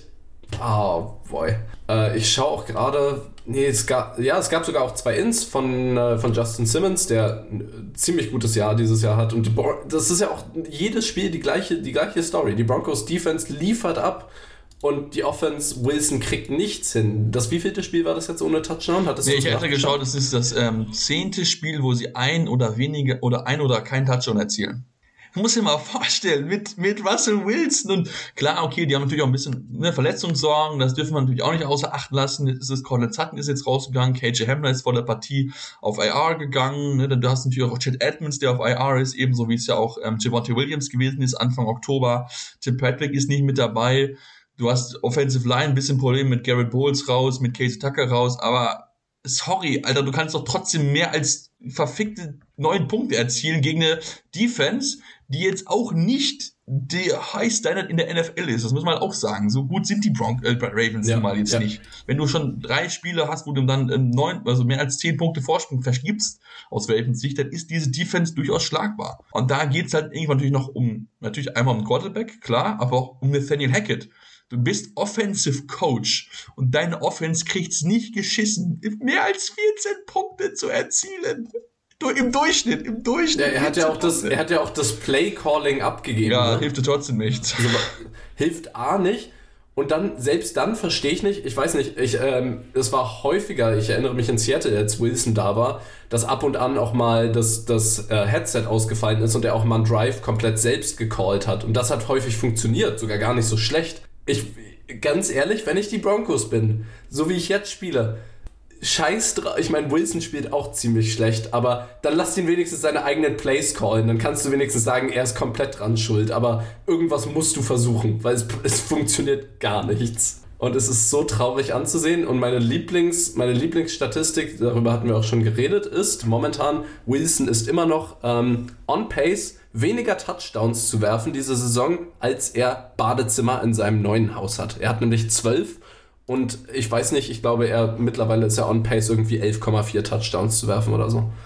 oh boy. Äh, ich schaue auch gerade, nee, es gab, ja, es gab sogar auch zwei Ins von, äh, von Justin Simmons, der ein ziemlich gutes Jahr dieses Jahr hat. Und die, das ist ja auch jedes Spiel die gleiche, die gleiche Story. Die Broncos Defense liefert ab und die Offense, Wilson kriegt nichts hin. Das wievielte Spiel war das jetzt ohne Touchdown? Hat das nee, ich hätte geschaut, es ist das ähm, zehnte Spiel, wo sie ein oder wenige oder ein oder kein Touchdown erzielen. Du musst dir mal vorstellen, mit, mit Russell Wilson und klar, okay, die haben natürlich auch ein bisschen ne, Verletzungssorgen, das dürfen wir natürlich auch nicht außer Acht lassen. Jetzt ist Cortland Sutton ist jetzt rausgegangen, K J Hamler ist vor der Partie auf I R gegangen, ne, du hast natürlich auch Chet Edmonds, der auf I R ist, ebenso wie es ja auch ähm, Javonte Williams gewesen ist, Anfang Oktober. Tim Patrick ist nicht mit dabei. Du hast Offensive Line ein bisschen Probleme mit Garrett Bowles raus, mit Casey Tucker raus, aber sorry, Alter, du kannst doch trotzdem mehr als verfickte neun Punkte erzielen gegen eine Defense, die jetzt auch nicht der High Standard in der N F L ist. Das muss man halt auch sagen. So gut sind die Bron- äh, Ravens ja, mal jetzt ja. nicht. Wenn du schon drei Spiele hast, wo du dann äh, neun, also mehr als zehn Punkte Vorsprung verschiebst aus Ravens Sicht, dann ist diese Defense durchaus schlagbar. Und da geht's halt irgendwann natürlich noch um, natürlich einmal um den Quarterback, klar, aber auch um Nathaniel Hackett. Du bist Offensive Coach und deine Offense kriegt's nicht geschissen, mehr als vierzehn Punkte zu erzielen. Du, Im Durchschnitt, im Durchschnitt. Ja, er hat ja auch das, er hat ja auch das Play-Calling abgegeben. Ja, ne? hilft dir trotzdem nicht. Also, hilft A nicht. Und dann, selbst dann verstehe ich nicht, ich weiß nicht, ich, ähm, es war häufiger, ich erinnere mich in Seattle, als Wilson da war, dass ab und an auch mal das, das äh, Headset ausgefallen ist und er auch mal einen Drive komplett selbst gecallt hat. Und das hat häufig funktioniert, sogar gar nicht so schlecht. Ich, ganz ehrlich, wenn ich die Broncos bin, so wie ich jetzt spiele, scheiß drauf, ich meine, Wilson spielt auch ziemlich schlecht, aber dann lass ihn wenigstens seine eigenen Plays callen, dann kannst du wenigstens sagen, er ist komplett dran schuld, aber irgendwas musst du versuchen, weil es, es funktioniert gar nichts. Und es ist so traurig anzusehen und meine Lieblings, meine Lieblingsstatistik, darüber hatten wir auch schon geredet, ist momentan, Wilson ist immer noch ähm, on pace, weniger Touchdowns zu werfen diese Saison, als er Badezimmer in seinem neuen Haus hat. Er hat nämlich zwölf und ich weiß nicht, ich glaube, er mittlerweile ist er on pace, irgendwie elf Komma vier Touchdowns zu werfen oder so.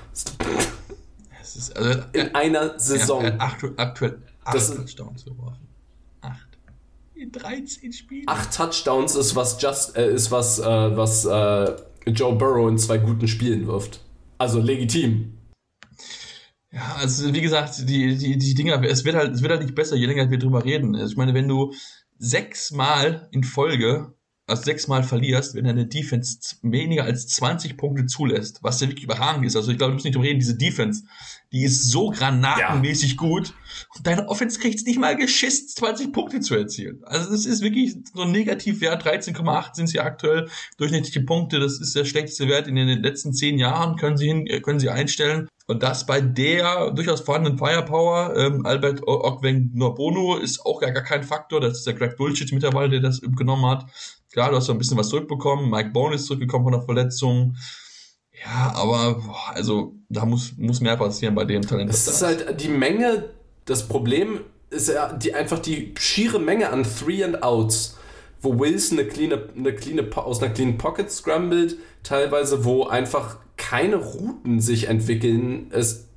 Das ist, also, in er, einer Saison. Er hat aktuell acht das Touchdowns geworfen. Acht. In dreizehn Spielen. Acht Touchdowns ist was just äh, ist was, äh, was äh, Joe Burrow in zwei guten Spielen wirft. Also legitim. Ja, also wie gesagt, die, die, die Dinger, es wird halt, es wird halt nicht besser, je länger wir drüber reden. Ich meine, wenn du sechsmal in Folge, also sechsmal verlierst, wenn deine Defense weniger als zwanzig Punkte zulässt, was ja wirklich überragend ist. Also ich glaube, du musst nicht drüber reden, diese Defense, die ist so granatenmäßig ja. gut. Und deine Offense kriegt es nicht mal geschissen, zwanzig Punkte zu erzielen. Also das ist wirklich so ein Negativwert, dreizehn Komma acht sind sie aktuell, durchschnittliche Punkte, das ist der schlechteste Wert in den letzten zehn Jahren, können sie hin, können sie einstellen. Und das bei der durchaus vorhandenen Firepower, ähm, Albert Okweng-Nwabonu ist auch gar, gar kein Faktor, das ist der Greg Dulcich mittlerweile, der das genommen hat. Klar, du hast so ein bisschen was zurückbekommen, Mike Boone ist zurückgekommen von der Verletzung. Ja, aber boah, also da muss muss mehr passieren bei dem Talent. Es ist halt die Menge, das Problem ist ja die, einfach die schiere Menge an Three and Outs, wo Wilson eine clean, eine clean, aus einer clean Pocket scrambled, teilweise wo einfach keine Routen sich entwickeln. Es,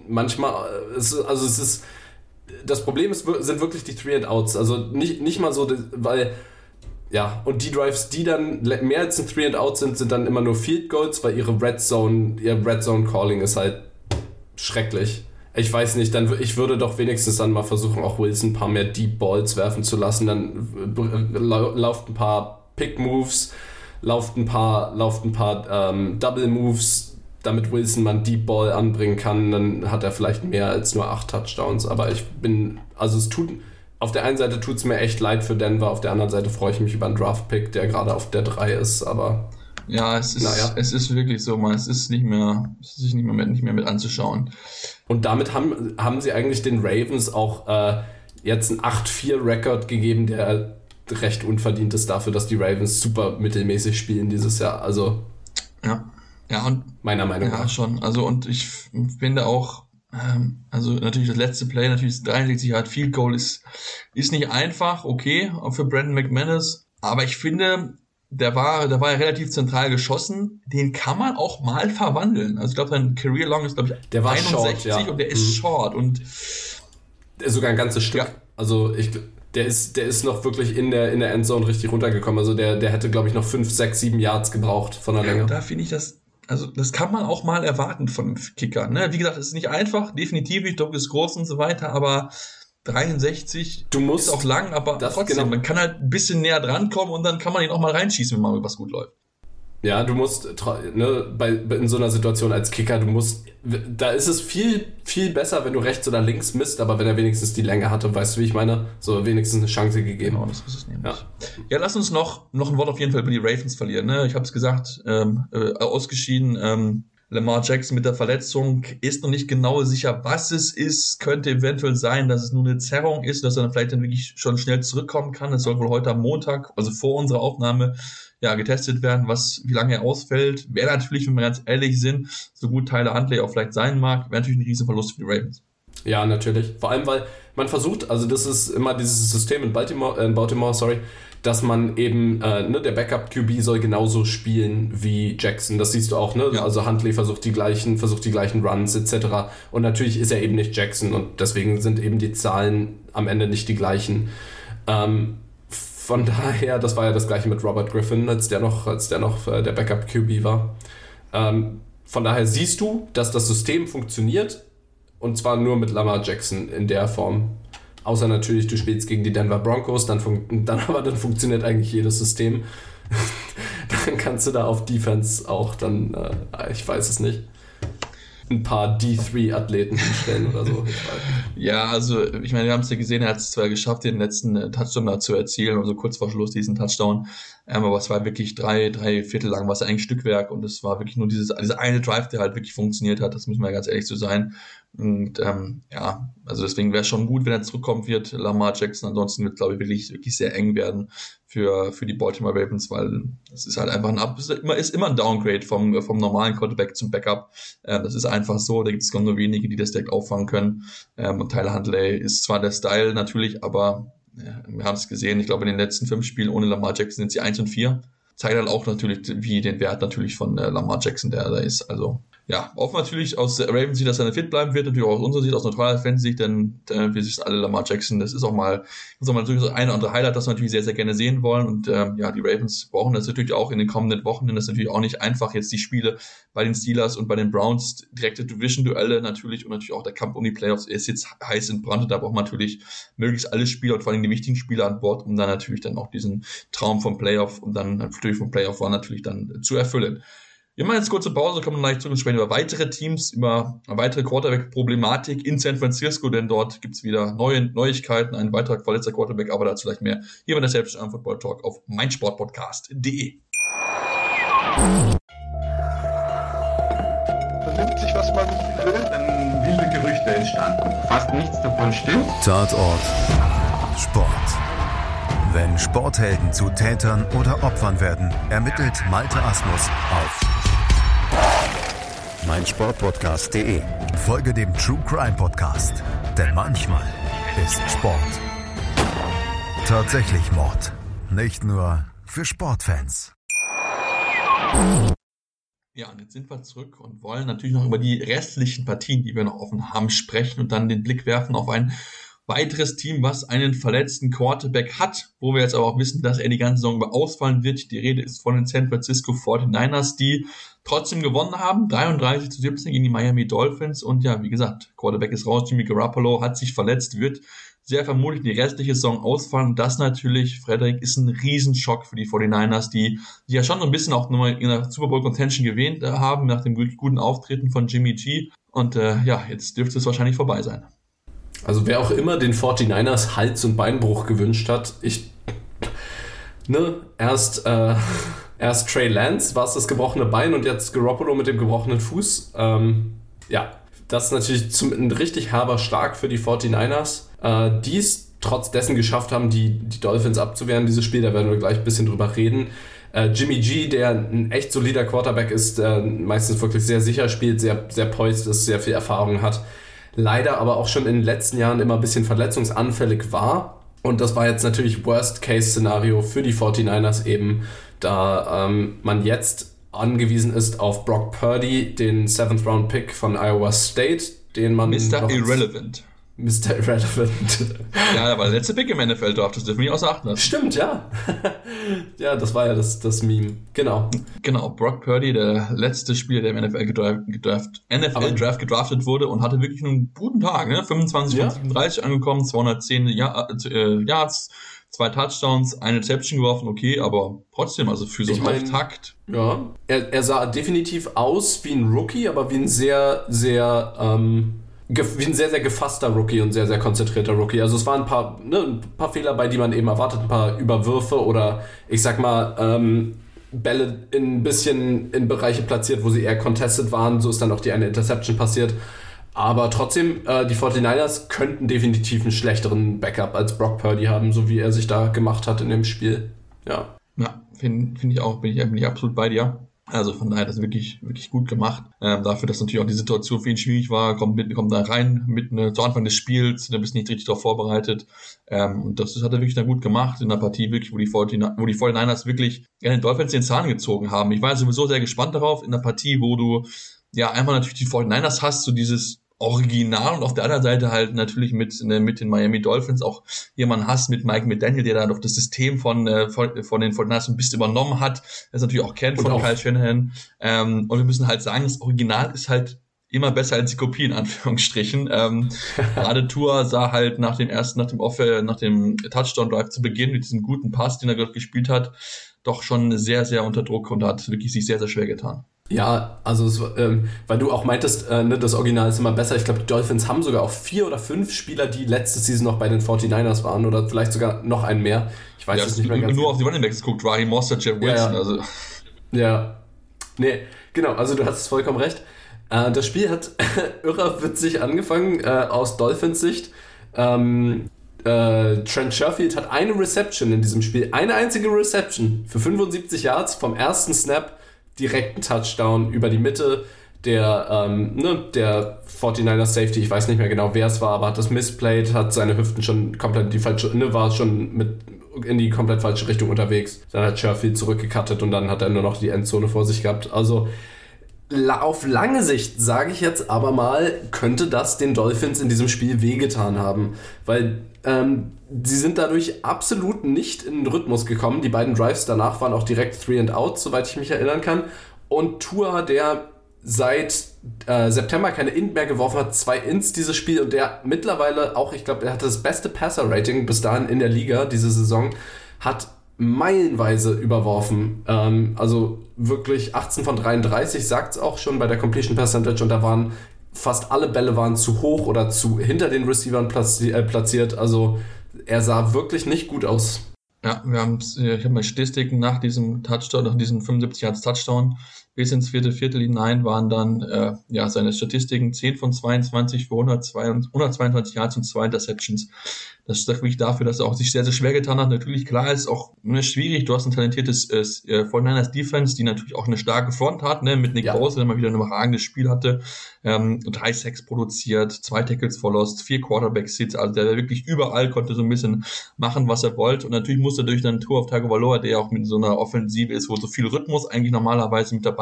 manchmal, es, also es ist, das Problem ist, sind wirklich die Three and Outs, also nicht, nicht mal so, weil, ja, und die Drives, die dann mehr als ein Three and Out sind, sind dann immer nur Field Goals, weil ihre Red Zone, ihr Red Zone Calling ist halt schrecklich. Ich weiß nicht, dann ich würde doch wenigstens dann mal versuchen, auch Wilson ein paar mehr Deep Balls werfen zu lassen, dann lauft ein paar Pick Moves, lauft ein paar, lauft ein paar ähm, Double Moves, damit Wilson mal einen Deep Ball anbringen kann, dann hat er vielleicht mehr als nur acht Touchdowns. Aber ich bin, also es tut, auf der einen Seite tut es mir echt leid für Denver, auf der anderen Seite freue ich mich über einen Draft-Pick, der gerade auf der drei ist, aber ja, es ist, naja. es ist wirklich so, man, es ist nicht mehr, es ist nicht mehr mit, nicht mehr mit anzuschauen. Und damit haben, haben sie eigentlich den Ravens auch äh, jetzt einen acht vier Rekord gegeben, der recht unverdient ist dafür, dass die Ravens super mittelmäßig spielen dieses Jahr. Also ja. Ja, und meiner Meinung nach. Ja, schon. Also, und ich finde auch, ähm, also natürlich das letzte Play, natürlich das dreiundsechzig Yard Field Goal ist, ist nicht einfach, okay, auch für Brandon McManus. Aber ich finde, der war, der war ja relativ zentral geschossen. Den kann man auch mal verwandeln. Also, ich glaube, sein Career Long ist, glaube ich, der war einundsechzig short, ja. Und der ist mhm. short und der ist sogar ein ganzes Stück. Ja. Also, ich Der ist, der ist noch wirklich in der, in der Endzone richtig runtergekommen. Also der, der hätte, glaube ich, noch fünf, sechs, sieben Yards gebraucht von der ja, Länge. Da finde ich das, also das kann man auch mal erwarten von einem Kicker. Ne? Wie gesagt, es ist nicht einfach, definitiv nicht, Doug ist groß und so weiter, aber dreiundsechzig du musst ist auch lang, aber das, trotzdem, genau. man kann halt ein bisschen näher dran kommen und dann kann man ihn auch mal reinschießen, wenn mal was gut läuft. Ja, du musst, ne, bei, in so einer Situation als Kicker, du musst, da ist es viel, viel besser, wenn du rechts oder links misst, aber wenn er wenigstens die Länge hatte, weißt du, wie ich meine? So wenigstens eine Chance gegeben. Genau, das ist es nämlich. Ja, ja lass uns noch, noch ein Wort auf jeden Fall über die Ravens verlieren. Ne? Ich habe es gesagt, ähm, äh, ausgeschieden, ähm, Lamar Jackson mit der Verletzung ist noch nicht genau sicher, was es ist. Könnte eventuell sein, dass es nur eine Zerrung ist, dass er dann vielleicht dann wirklich schon schnell zurückkommen kann. Es soll wohl heute am Montag, also vor unserer Aufnahme, ja, getestet werden, was, wie lange er ausfällt. Wäre natürlich, wenn wir ganz ehrlich sind, so gut Tyler Huntley auch vielleicht sein mag, wäre natürlich ein Riesenverlust für die Ravens. Ja, natürlich. Vor allem, weil man versucht, also das ist immer dieses System in Baltimore, äh, in Baltimore, sorry, dass man eben, äh, ne, der Backup-Q B soll genauso spielen wie Jackson. Das siehst du auch, ne? Ja. Also Huntley versucht die gleichen, versucht die gleichen Runs et cetera. Und natürlich ist er eben nicht Jackson und deswegen sind eben die Zahlen am Ende nicht die gleichen. Ähm, von daher, das war ja das gleiche mit Robert Griffin, als der noch, als der noch äh, der Backup-Q B war. Ähm, von daher siehst du, dass das System funktioniert und zwar nur mit Lamar Jackson in der Form. Außer natürlich, du spielst gegen die Denver Broncos, dann, fun- dann aber dann funktioniert eigentlich jedes System. Dann kannst du da auf Defense auch dann, äh, ich weiß es nicht, ein paar D drei Athleten hinstellen oder so. Ja, also ich meine, wir haben es ja gesehen, er hat es zwar geschafft, den letzten äh, Touchdown da zu erzielen, also kurz vor Schluss diesen Touchdown, ähm, aber es war wirklich drei, drei Viertel lang, war es eigentlich Stückwerk und es war wirklich nur dieses, dieser eine Drive, der halt wirklich funktioniert hat, das müssen wir ganz ehrlich so sein. Und ähm, ja, also deswegen wäre es schon gut, wenn er zurückkommen wird, Lamar Jackson. Ansonsten wird, glaube ich, wirklich, wirklich sehr eng werden für für die Baltimore Ravens, weil es ist halt einfach ein Up, ist immer, ist immer ein Downgrade vom vom normalen Quarterback zum Backup. Ähm, das ist einfach so, da gibt es nur wenige, die das direkt auffangen können. Ähm, und Tyler Huntley ist zwar der Style natürlich, aber ja, wir haben es gesehen, ich glaube in den letzten fünf Spielen ohne Lamar Jackson sind sie eins und vier. Zeigt halt auch natürlich, wie den Wert natürlich von äh, Lamar Jackson, der da ist. Also ja, hoffen natürlich aus Ravens Sicht, dass er fit bleiben wird, natürlich auch aus unserer Sicht, aus neutraler Fansicht, denn äh, wir sind alle Lamar Jackson, das ist auch mal, das ist auch mal so ein oder andere Highlight, das wir natürlich sehr, sehr gerne sehen wollen und ähm, ja, die Ravens brauchen das natürlich auch in den kommenden Wochen, denn das ist natürlich auch nicht einfach, jetzt die Spiele bei den Steelers und bei den Browns, direkte Division-Duelle natürlich und natürlich auch der Kampf um die Playoffs ist jetzt heiß entbrannt und da braucht man natürlich möglichst alle Spieler und vor allem die wichtigen Spieler an Bord, um dann natürlich dann auch diesen Traum vom Playoff und dann natürlich vom Playoff war natürlich dann zu erfüllen. Wir machen jetzt kurze Pause, kommen gleich zurück und sprechen über weitere Teams, über eine weitere Quarterback-Problematik in San Francisco, denn dort gibt's wieder neue Neuigkeiten, ein weiterer verletzter Quarterback, aber dazu gleich mehr. Hier war der Selbstständige Football Talk auf meinsportpodcast punkt de. Vernimmt sich, was man will, dann wilde Gerüchte entstanden. Fast nichts davon stimmt. Tatort Sport. Wenn Sporthelden zu Tätern oder Opfern werden, ermittelt Malte Asmus auf meinsportpodcast punkt de. Folge dem True Crime Podcast, denn manchmal ist Sport tatsächlich Mord. Nicht nur für Sportfans. Ja, und jetzt sind wir zurück und wollen natürlich noch über die restlichen Partien, die wir noch offen haben, sprechen und dann den Blick werfen auf ein weiteres Team, was einen verletzten Quarterback hat, wo wir jetzt aber auch wissen, dass er die ganze Saison ausfallen wird. Die Rede ist von den San Francisco forty-niners, die trotzdem gewonnen haben, dreiunddreißig zu siebzehn gegen die Miami Dolphins. Und ja, wie gesagt, Quarterback ist raus, Jimmy Garoppolo hat sich verletzt, wird sehr vermutlich die restliche Saison ausfallen. Und das natürlich, Frederik, ist ein Riesenschock für die forty-niners, die, die ja schon so ein bisschen auch nochmal in der Super Bowl Contention gewähnt haben, nach dem guten Auftreten von Jimmy G. Und äh, ja, jetzt dürfte es wahrscheinlich vorbei sein. Also wer auch immer den forty-niners Hals- und Beinbruch gewünscht hat, ich, ne, erst, äh, erst Trey Lance war es das gebrochene Bein und jetzt Garoppolo mit dem gebrochenen Fuß. Ähm, ja, das ist natürlich zum, ein richtig herber Schlag für die forty-niners, äh, die es trotz dessen geschafft haben, die, die Dolphins abzuwehren, dieses Spiel, da werden wir gleich ein bisschen drüber reden. Äh, Jimmy G, der ein echt solider Quarterback ist, der meistens wirklich sehr sicher spielt, sehr, sehr poised ist, sehr viel Erfahrung hat, leider aber auch schon in den letzten Jahren immer ein bisschen verletzungsanfällig war. Und das war jetzt natürlich Worst-Case-Szenario für die forty-niners eben, da ähm, man jetzt angewiesen ist auf Brock Purdy, den Seventh-Round-Pick von Iowa State, den man... Mister Irrelevant. Mister Irrelevant. Ja, aber der letzte Pick im N F L-Draft, das dürfen wir nicht außer Acht lassen. Stimmt, ja. Ja, das war ja das, das Meme. Genau. Genau, Brock Purdy, der letzte Spieler, der im N F L-Draft N F L-Draft gedraftet wurde und hatte wirklich einen guten Tag, ne? fünfundzwanzig von siebenunddreißig angekommen, zweihundertzehn Yards, zwei Touchdowns, eine Interception geworfen, okay, aber trotzdem, also für so einen ich mein, Auftakt. Ja, er, er sah definitiv aus wie ein Rookie, aber wie ein sehr, sehr... Ähm wie ein sehr, sehr gefasster Rookie und sehr, sehr konzentrierter Rookie. Also es waren ein paar, ne, ein paar Fehler bei, die man eben erwartet, ein paar Überwürfe oder ich sag mal ähm, Bälle in ein bisschen in Bereiche platziert, wo sie eher contested waren. So ist dann auch die eine Interception passiert. Aber trotzdem, äh, die forty-niners könnten definitiv einen schlechteren Backup als Brock Purdy haben, so wie er sich da gemacht hat in dem Spiel. Ja, ja finde find ich auch, bin ich, bin ich absolut bei dir. Also von daher, das ist wirklich, wirklich gut gemacht. Ähm, dafür, dass natürlich auch die Situation für ihn schwierig war, kommt, mit, kommt da rein, mit ne, zu Anfang des Spiels, da bist nicht richtig darauf vorbereitet. Ähm, und das, das hat er wirklich dann gut gemacht in der Partie, wirklich, wo die, forty-niners, wo die forty-niners wirklich ja, den Dolphins den Zahn gezogen haben. Ich war sowieso sehr gespannt darauf, in der Partie, wo du ja einmal natürlich die forty-niners hast, so dieses Original und auf der anderen Seite halt natürlich mit ne, mit den Miami Dolphins auch jemanden hast mit Mike McDaniel, der da doch das System von äh, von, von den forty-niners ein bisschen übernommen hat, das natürlich auch kennt und von auch Kyle Shanahan. Ähm, und wir müssen halt sagen, das Original ist halt immer besser als die Kopie in Anführungsstrichen. Ähm, gerade Tua sah halt nach dem ersten, nach dem Off, nach dem Touchdown Drive zu Beginn mit diesem guten Pass, den er gerade gespielt hat, doch schon sehr sehr unter Druck und hat wirklich sich sehr sehr schwer getan. Ja, also es, ähm, weil du auch meintest, äh, ne, das Original ist immer besser. Ich glaube, die Dolphins haben sogar auch vier oder fünf Spieler, die letzte Season noch bei den forty-niners waren oder vielleicht sogar noch einen mehr. Ich weiß ja, es nicht mehr ganz nur auf die Running Backs guckt, Raheem Mostert, Jeff Wilson. Ja, ja. Also. ja, nee, genau, also du hast vollkommen recht. Äh, das Spiel hat irre witzig angefangen äh, aus Dolphins Sicht. Ähm, äh, Trent Sherfield hat eine Reception in diesem Spiel, eine einzige Reception für fünfundsiebzig Yards vom ersten Snap. Direkten Touchdown über die Mitte. Der, ähm, ne, der forty-niners Safety, ich weiß nicht mehr genau, wer es war, aber hat das missplayed, hat seine Hüften schon komplett in die falsche, ne, war schon mit in die komplett falsche Richtung unterwegs. Dann hat Sherfield zurückgecuttet und dann hat er nur noch die Endzone vor sich gehabt. Also auf lange Sicht, sage ich jetzt aber mal, könnte das den Dolphins in diesem Spiel wehgetan haben, weil ähm, sie sind dadurch absolut nicht in den Rhythmus gekommen. Die beiden Drives danach waren auch direkt Three and Out, soweit ich mich erinnern kann. Und Tua, der seit äh, September keine Int mehr geworfen hat, zwei Ints dieses Spiel und der mittlerweile auch, ich glaube, er hatte das beste Passer-Rating bis dahin in der Liga diese Saison, hat meilenweise überworfen. Ähm, also wirklich achtzehn von dreiunddreißig, sagt es auch schon bei der Completion Percentage und da waren fast alle Bälle waren zu hoch oder zu hinter den Receivern platzi- äh, platziert. Also er sah wirklich nicht gut aus. Ja, wir haben, ich habe mal Statistiken nach diesem Touchdown, nach diesem fünfundsiebzig Yards Touchdown bis ins vierte Viertel hinein waren dann äh, ja seine Statistiken zehn von zweiundzwanzig für hundertzweiundzwanzig Yards und zwei Interceptions. Das ist wirklich dafür, dass er auch sich sehr, sehr schwer getan hat. Natürlich, klar, ist auch ne, schwierig. Du hast ein talentiertes äh, forty-niners Defense, die natürlich auch eine starke Front hat, ne, mit Nick ja. Bosa, der mal wieder ein überragendes Spiel hatte. Ähm, drei Sacks produziert, zwei Tackles for Lost, vier Quarterback-Sits, also der wirklich überall konnte so ein bisschen machen, was er wollte. Und natürlich musste durch dann Tua Tagovailoa, der ja auch mit so einer Offensive ist, wo so viel Rhythmus eigentlich normalerweise mit dabei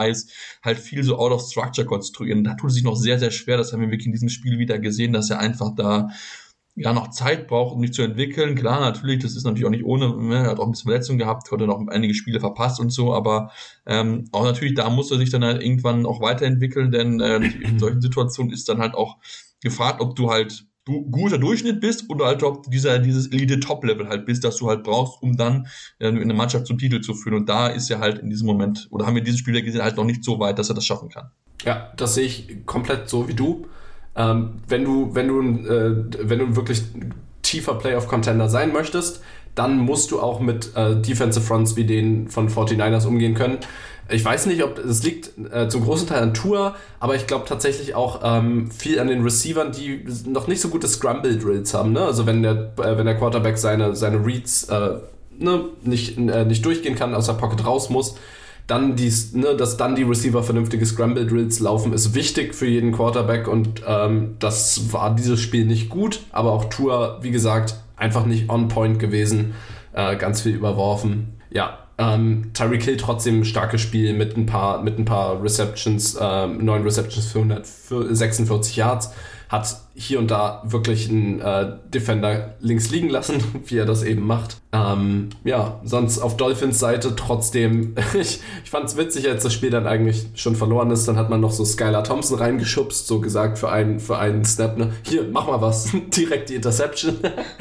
Eis halt viel so out of structure konstruieren. Da tut es sich noch sehr, sehr schwer. Das haben wir wirklich in diesem Spiel wieder gesehen, dass er einfach da ja noch Zeit braucht, um sich zu entwickeln. Klar, natürlich, das ist natürlich auch nicht ohne, ne? Er hat auch ein bisschen Verletzungen gehabt, hat noch einige Spiele verpasst und so, aber ähm, auch natürlich, da muss er sich dann halt irgendwann auch weiterentwickeln, denn äh, in solchen Situationen ist dann halt auch gefragt, ob du halt du guter Durchschnitt bist oder halt ob dieser dieses Elite-Top-Level halt bist, das du halt brauchst, um dann äh, eine Mannschaft zum Titel zu führen. Und da ist er halt in diesem Moment, oder haben wir diesen Spieler gesehen, halt noch nicht so weit, dass er das schaffen kann. Ja, das sehe ich komplett so wie du. Ähm, wenn du, wenn du, äh, wenn du wirklich tiefer Playoff-Contender sein möchtest, dann musst du auch mit äh, Defensive Fronts wie den von forty-niners umgehen können. Ich weiß nicht, ob es liegt äh, zum großen Teil an Tua, aber ich glaube tatsächlich auch ähm, viel an den Receivern, die noch nicht so gute Scramble-Drills haben. Ne? Also wenn der, äh, wenn der Quarterback seine, seine Reads äh, ne, nicht, äh, nicht durchgehen kann, aus der Pocket raus muss, dann die, ne, dass dann die Receiver vernünftige Scramble-Drills laufen, ist wichtig für jeden Quarterback und ähm, das war dieses Spiel nicht gut, aber auch Tua, wie gesagt, einfach nicht on point gewesen, äh, ganz viel überworfen. Ja, ähm, Tyreek Hill trotzdem ein starkes Spiel mit ein paar, mit ein paar Receptions, äh, neun Receptions für hundertsechsundvierzig Yards, hat hier und da wirklich einen äh, Defender links liegen lassen, wie er das eben macht. Ähm, ja, sonst auf Dolphins Seite trotzdem, ich, ich fand es witzig, als das Spiel dann eigentlich schon verloren ist, dann hat man noch so Skylar Thompson reingeschubst, so gesagt für einen, für einen Snap, ne? Hier, mach mal was, direkt die Interception.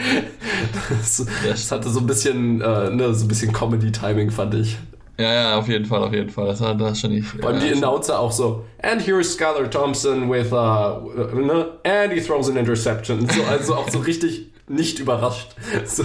das, das hatte so ein bisschen, äh, ne, so ein bisschen Comedy-Timing, fand ich. Ja, ja, auf jeden Fall, auf jeden Fall. Das war das schon nicht. Vor allem ja, die Announcer auch so, and here's Skylar Thompson with, uh, ne, and he throws an interception. So, also auch so richtig nicht überrascht. So.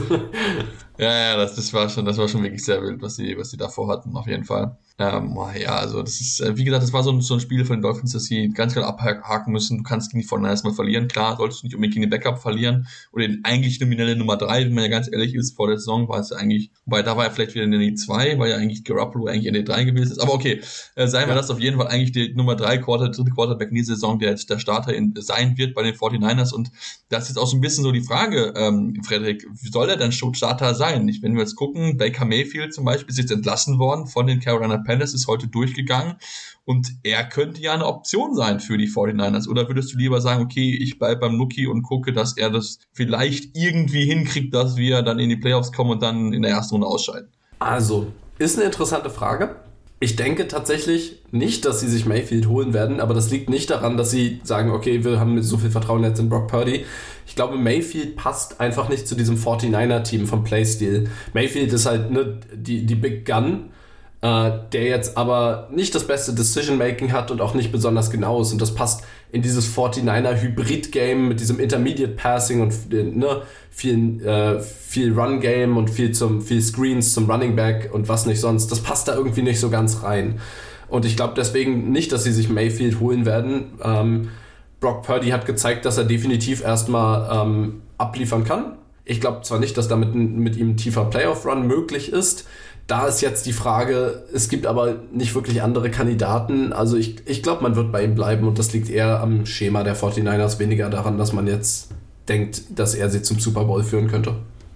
Ja, ja, das, das war schon, das war schon wirklich sehr wild, was die, was die davor hatten, auf jeden Fall. Ähm, ja, also das ist, wie gesagt, das war so ein, so ein Spiel von den Dolphins, dass sie ganz klar abhaken müssen. Du kannst gegen die forty-niners mal verlieren. Klar, solltest du nicht unbedingt gegen den Backup verlieren oder den eigentlich nominelle Nummer drei, wenn man ja ganz ehrlich ist, vor der Saison war es ja eigentlich, wobei da war er vielleicht wieder in der zwei, weil ja eigentlich Garoppolo eigentlich in der drei gewesen ist. Aber okay, äh, seien wir ja. das auf jeden Fall eigentlich die Nummer drei Quarter, dritte Quarterback in dieser Saison, der jetzt der Starter in, sein wird bei den forty-niners. Und das ist jetzt auch so ein bisschen so die Frage, ähm, Frederik, wie soll er denn Starter sein? Ich, wenn wir jetzt gucken, Baker Mayfield zum Beispiel ist jetzt entlassen worden von den Carolina Panthers, ist heute durchgegangen und er könnte ja eine Option sein für die forty-niners. Oder würdest du lieber sagen, okay, ich bleibe beim Rookie und gucke, dass er das vielleicht irgendwie hinkriegt, dass wir dann in die Playoffs kommen und dann in der ersten Runde ausscheiden? Also, ist eine interessante Frage. Ich denke tatsächlich nicht, dass sie sich Mayfield holen werden, aber das liegt nicht daran, dass sie sagen, okay, wir haben so viel Vertrauen jetzt in Brock Purdy. Ich glaube, Mayfield passt einfach nicht zu diesem forty-niner-Team vom Playstil. Mayfield ist halt ne, die, die Big Gun, äh, der jetzt aber nicht das beste Decision-Making hat und auch nicht besonders genau ist. Und das passt in dieses forty-niner-Hybrid-Game mit diesem Intermediate-Passing und ne, viel, äh, viel Run-Game und viel, zum, viel Screens zum Running-Back und was nicht sonst. Das passt da irgendwie nicht so ganz rein. Und ich glaube deswegen nicht, dass sie sich Mayfield holen werden. Ähm, Brock Purdy hat gezeigt, dass er definitiv erstmal ähm, abliefern kann. Ich glaube zwar nicht, dass damit mit ihm ein tiefer Playoff-Run möglich ist. Da ist jetzt die Frage, es gibt aber nicht wirklich andere Kandidaten. Also ich, ich glaube, man wird bei ihm bleiben und das liegt eher am Schema der forty-niners, weniger daran, dass man jetzt denkt, dass er sie zum Super Bowl führen könnte.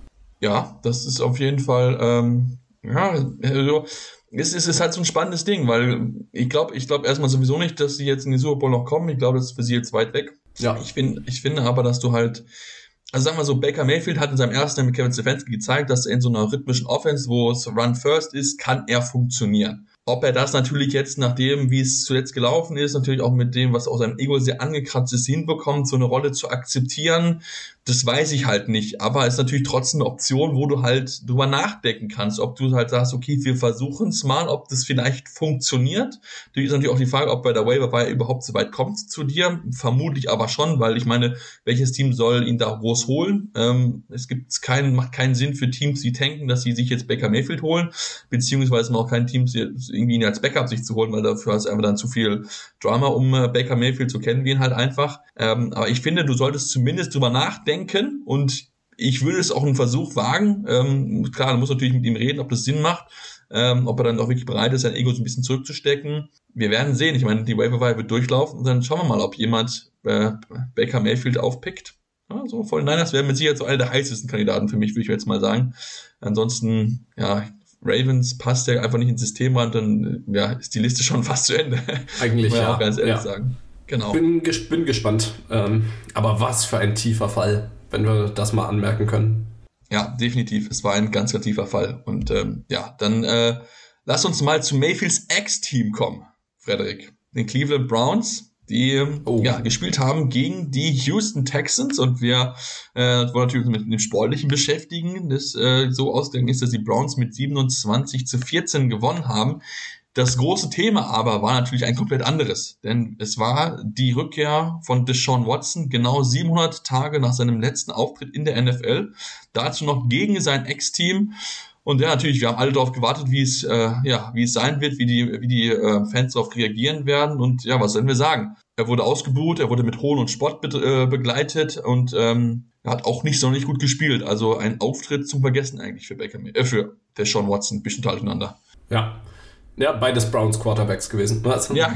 Ja, das ist auf jeden Fall, ähm, ja, also es ist, es ist halt so ein spannendes Ding, weil ich glaube, ich glaube erstmal sowieso nicht, dass sie jetzt in den Super Bowl noch kommen. Ich glaube, das ist für sie jetzt weit weg. Ja. Ich finde, ich finde aber, dass du halt, also sagen wir so, Baker Mayfield hat in seinem ersten Jahr mit Kevin Stefanski gezeigt, dass er in so einer rhythmischen Offense, wo es Run First ist, kann er funktionieren. Ob er das natürlich jetzt, nachdem, wie es zuletzt gelaufen ist, natürlich auch mit dem, was auch seinem Ego sehr angekratzt ist, hinbekommt, so eine Rolle zu akzeptieren, das weiß ich halt nicht. Aber es ist natürlich trotzdem eine Option, wo du halt drüber nachdenken kannst, ob du halt sagst, okay, wir versuchen es mal, ob das vielleicht funktioniert. Da ist natürlich auch die Frage, ob bei der Waiver überhaupt so weit kommt zu dir. Vermutlich aber schon, weil ich meine, welches Team soll ihn da groß holen? Ähm, es gibt keinen, macht keinen Sinn für Teams, die denken, dass sie sich jetzt Baker Mayfield holen, beziehungsweise auch kein Team, irgendwie ihn als Backup sich zu holen, weil dafür ist einfach dann zu viel Drama, um äh, Baker Mayfield zu kennen, wie ihn halt einfach. Ähm, aber ich finde, du solltest zumindest drüber nachdenken und ich würde es auch einen Versuch wagen. Ähm, klar, du musst natürlich mit ihm reden, ob das Sinn macht, ähm, ob er dann auch wirklich bereit ist, sein Ego so ein bisschen zurückzustecken. Wir werden sehen. Ich meine, die Waiver-Wire wird durchlaufen und dann schauen wir mal, ob jemand äh, Baker Mayfield aufpickt. Ja, so forty-niners wären mit Sicherheit so einer der heißesten Kandidaten für mich, würde ich jetzt mal sagen. Ansonsten, ja, Ravens passt ja einfach nicht ins System rein, dann ja, ist die Liste schon fast zu Ende. Eigentlich, ja. Auch ganz ehrlich ja. sagen. Genau. Bin, ges- bin gespannt. Ähm, aber was für ein tiefer Fall, wenn wir das mal anmerken können. Ja, definitiv. Es war ein ganz, ganz tiefer Fall. Und ähm, ja, dann äh, lass uns mal zu Mayfields Ex-Team kommen, Frederik. Den Cleveland Browns, die oh. ja, gespielt haben gegen die Houston Texans. Und wir äh, wollen natürlich mit dem Sportlichen beschäftigen, das äh, so ausgegangen ist, dass die Browns mit siebenundzwanzig zu vierzehn gewonnen haben. Das große Thema aber war natürlich ein komplett anderes, denn es war die Rückkehr von Deshaun Watson genau siebenhundert Tage nach seinem letzten Auftritt in der N F L, dazu noch gegen sein Ex-Team. Und ja, natürlich, wir haben alle darauf gewartet, wie es äh, ja, wie es sein wird, wie die wie die äh, Fans darauf reagieren werden. Und ja, was sollen wir sagen? Er wurde ausgebuht, er wurde mit Hohn und Spott be- äh, begleitet und ähm, er hat auch nicht sonderlich gut gespielt. Also ein Auftritt zum Vergessen eigentlich für Baker, äh, für Deshaun Watson, ein bisschen total durcheinander. Ja. Ja, beides Browns Quarterbacks gewesen. Was? Ja.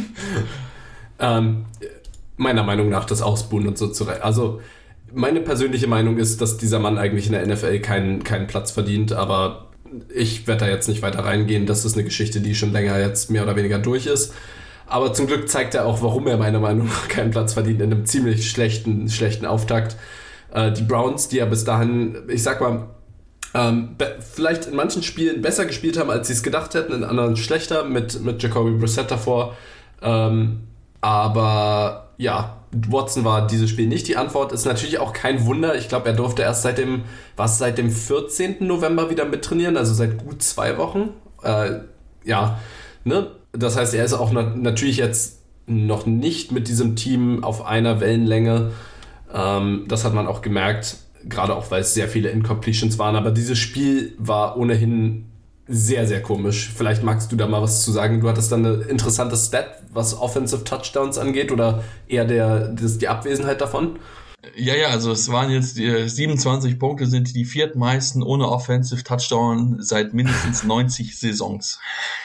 ähm, meiner Meinung nach das Ausbuhen und so zurecht. Also meine persönliche Meinung ist, dass dieser Mann eigentlich in der N F L keinen, keinen Platz verdient, aber ich werde da jetzt nicht weiter reingehen. Das ist eine Geschichte, die schon länger jetzt mehr oder weniger durch ist. Aber zum Glück zeigt er auch, warum er meiner Meinung nach keinen Platz verdient in einem ziemlich schlechten, schlechten Auftakt. Äh, die Browns, die ja bis dahin, ich sag mal, Ähm, be- vielleicht in manchen Spielen besser gespielt haben, als sie es gedacht hätten, in anderen schlechter, mit, mit Jacoby Brissett davor. Ähm, aber ja, Watson war dieses Spiel nicht die Antwort. Ist natürlich auch kein Wunder. Ich glaube, er durfte erst seit dem, was, seit dem vierzehnten November wieder mittrainieren, also seit gut zwei Wochen. Äh, ja, ne? Das heißt, er ist auch na- natürlich jetzt noch nicht mit diesem Team auf einer Wellenlänge. Ähm, das hat man auch gemerkt. Gerade auch, weil es sehr viele Incompletions waren. Aber dieses Spiel war ohnehin sehr, sehr komisch. Vielleicht magst du da mal was zu sagen. Du hattest dann eine interessante Stat, was Offensive Touchdowns angeht, oder eher der, das, die Abwesenheit davon? Ja, ja, also es waren jetzt die siebenundzwanzig Punkte, sind die viertmeisten ohne Offensive Touchdown seit mindestens neunzig Saisons.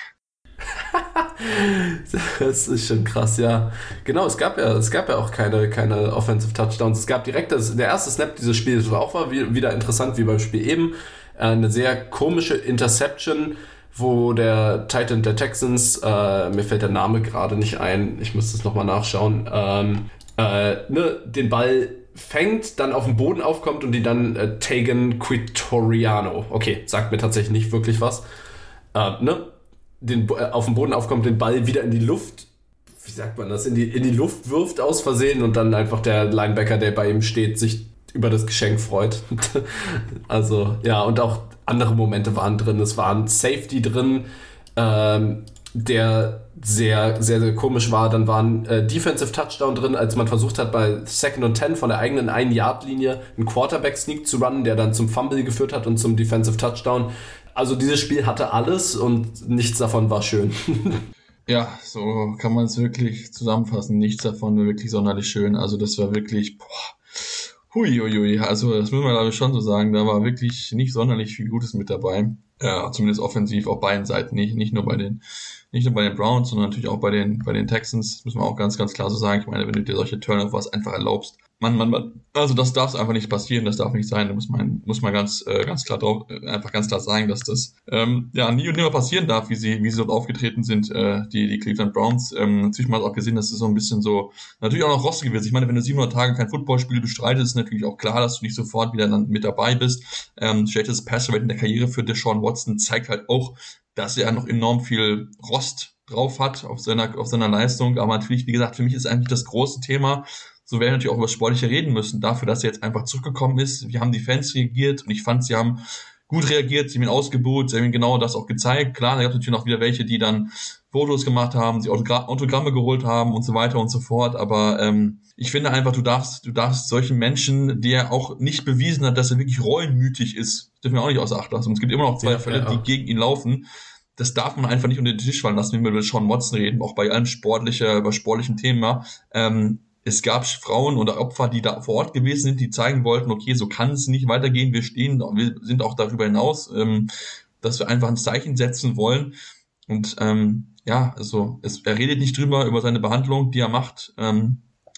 Das ist schon krass, ja. Genau, es gab ja, es gab ja auch keine, keine Offensive Touchdowns. Es gab direkt das, der erste Snap dieses Spiels war auch war wieder interessant wie beim Spiel eben. Eine sehr komische Interception, wo der Titan der Texans, äh, mir fällt der Name gerade nicht ein, ich müsste es nochmal nachschauen, ähm, äh, ne, den Ball fängt, dann auf den Boden aufkommt und die dann äh, Tegan Quitoriano, okay, sagt mir tatsächlich nicht wirklich was, äh, ne, den, äh, auf den Boden aufkommt, den Ball wieder in die Luft, wie sagt man das, in die, in die Luft wirft aus Versehen und dann einfach der Linebacker, der bei ihm steht, sich über das Geschenk freut. Also, ja, und auch andere Momente waren drin. Es war ein Safety drin, ähm, der sehr, sehr, sehr komisch war. Dann war ein äh, Defensive Touchdown drin, als man versucht hat, bei Second und Ten von der eigenen ein-Yard-Linie einen Quarterback-Sneak zu runnen, der dann zum Fumble geführt hat und zum Defensive Touchdown. Also dieses Spiel hatte alles und nichts davon war schön. Ja, so kann man es wirklich zusammenfassen. Nichts davon war wirklich sonderlich schön. Also das war wirklich, boah, hui, hui, hui. Also das müssen wir glaube ich schon so sagen. Da war wirklich nicht sonderlich viel Gutes mit dabei. Ja, zumindest offensiv auf beiden Seiten. Nicht, nicht nur bei den, nicht nur bei den Browns, sondern natürlich auch bei den, bei den Texans. Das müssen wir auch ganz, ganz klar so sagen. Ich meine, wenn du dir solche Turnovers einfach erlaubst, man, man, man, also das darf einfach nicht passieren, das darf nicht sein, da muss man, muss man ganz, äh, ganz klar drauf, äh, einfach ganz klar sagen, dass das, ähm, ja, nie und nimmer passieren darf, wie sie, wie sie dort aufgetreten sind, äh, die, die Cleveland Browns. Ähm, natürlich mal auch gesehen, dass es so ein bisschen so, natürlich auch noch rostig gewesen. Ich meine, wenn du siebenhundert Tage kein Footballspiel bestreitest, ist natürlich auch klar, dass du nicht sofort wieder dann mit dabei bist. Ähm, schlechtes Passer-Rate in der Karriere für Deshaun Watson zeigt halt auch, dass er noch enorm viel Rost drauf hat auf seiner, auf seiner Leistung. Aber natürlich, wie gesagt, für mich ist eigentlich das große Thema, so werden wir natürlich auch über das Sportliche reden müssen, dafür, dass er jetzt einfach zurückgekommen ist. Wir haben die Fans reagiert und ich fand, sie haben gut reagiert, sie haben ihn ausgebuht, sie haben ihm genau das auch gezeigt. Klar, da gab es natürlich noch wieder welche, die dann Fotos gemacht haben, sie Autogra- Autogramme geholt haben und so weiter und so fort. Aber ähm, ich finde einfach, du darfst, du darfst solchen Menschen, der auch nicht bewiesen hat, dass er wirklich reumütig ist, dürfen wir auch nicht außer Acht lassen. Und es gibt immer noch zwei ja, Fälle, ja, ja. die gegen ihn laufen. Das darf man einfach nicht unter den Tisch fallen lassen, wenn wir über Deshaun Watson reden, auch bei allem sportlicher, über sportlichen Thema. Ähm, Es gab Frauen oder Opfer, die da vor Ort gewesen sind, die zeigen wollten, okay, so kann es nicht weitergehen, wir stehen, wir sind auch darüber hinaus, ähm, dass wir einfach ein Zeichen setzen wollen. Und ähm, ja, also es, er redet nicht drüber, über seine Behandlung, die er macht. Ähm,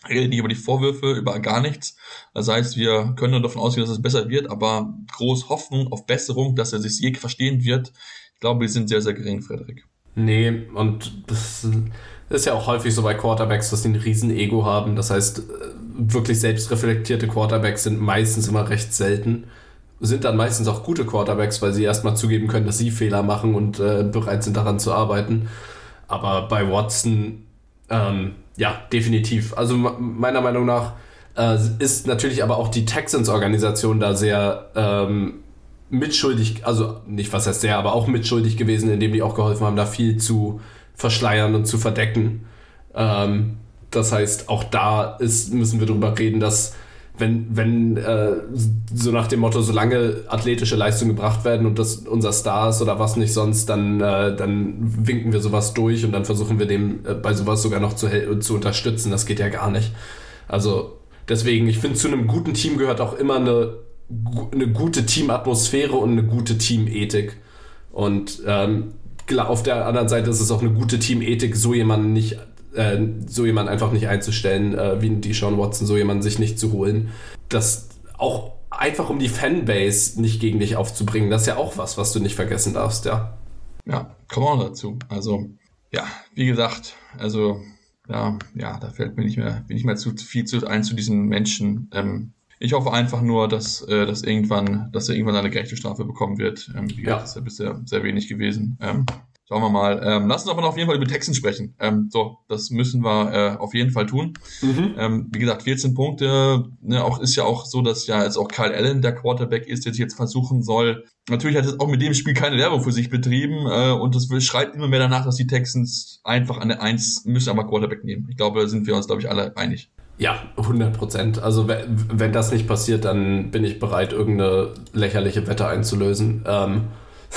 rede nicht über die Vorwürfe, über gar nichts. Das heißt, wir können nur davon ausgehen, dass es besser wird, aber groß Hoffnung auf Besserung, dass er sich je verstehen wird, ich glaube, die sind sehr, sehr gering, Frederik. Nee, und das ist ja auch häufig so bei Quarterbacks, dass die ein Riesen-Ego haben. Das heißt, wirklich selbstreflektierte Quarterbacks sind meistens immer recht selten. Sind dann meistens auch gute Quarterbacks, weil sie erstmal zugeben können, dass sie Fehler machen und äh, bereit sind, daran zu arbeiten. Aber bei Watson, ähm, ja, definitiv. Also meiner Meinung nach äh, ist natürlich aber auch die Texans-Organisation da sehr ähm, mitschuldig, also nicht was heißt sehr, aber auch mitschuldig gewesen, indem die auch geholfen haben, da viel zu verschleiern und zu verdecken. Ähm, das heißt, auch da ist, müssen wir drüber reden, dass wenn, wenn äh, so nach dem Motto, solange athletische Leistungen gebracht werden und das unser Star ist oder was nicht sonst, dann, äh, dann winken wir sowas durch und dann versuchen wir dem äh, bei sowas sogar noch zu, zu unterstützen. Das geht ja gar nicht. Also deswegen, ich finde, zu einem guten Team gehört auch immer eine, eine gute Teamatmosphäre und eine gute Teamethik. Und ähm, auf der anderen Seite ist es auch eine gute Teamethik, so jemanden nicht Äh, so jemanden einfach nicht einzustellen, äh, wie Deshaun Watson, so jemanden sich nicht zu holen. Das auch einfach, um die Fanbase nicht gegen dich aufzubringen, das ist ja auch was, was du nicht vergessen darfst, ja. Ja, kommen wir noch dazu. Also, ja, wie gesagt, also, ja, ja, da fällt mir nicht mehr, bin nicht mehr zu viel zu ein zu diesen Menschen. Ähm, ich hoffe einfach nur, dass, äh, dass irgendwann, dass er irgendwann eine gerechte Strafe bekommen wird. Ähm, wie gesagt, ja. Das ist ja bisher sehr wenig gewesen. Ähm, Schauen wir mal. Ähm, lass uns aber noch auf jeden Fall über Texans sprechen. Ähm, so, das müssen wir äh, auf jeden Fall tun. Mhm. Ähm, wie gesagt, vierzehn Punkte. Ne, auch ist ja auch so, dass ja jetzt auch Kyle Allen der Quarterback ist, der sich jetzt versuchen soll. Natürlich hat es auch mit dem Spiel keine Werbung für sich betrieben äh, und es schreit immer mehr danach, dass die Texans einfach an der Eins müssen aber Quarterback nehmen. Ich glaube, da sind wir uns, glaube ich, alle einig. Ja, hundert Prozent. Also wenn, wenn das nicht passiert, dann bin ich bereit, irgendeine lächerliche Wette einzulösen. Ähm,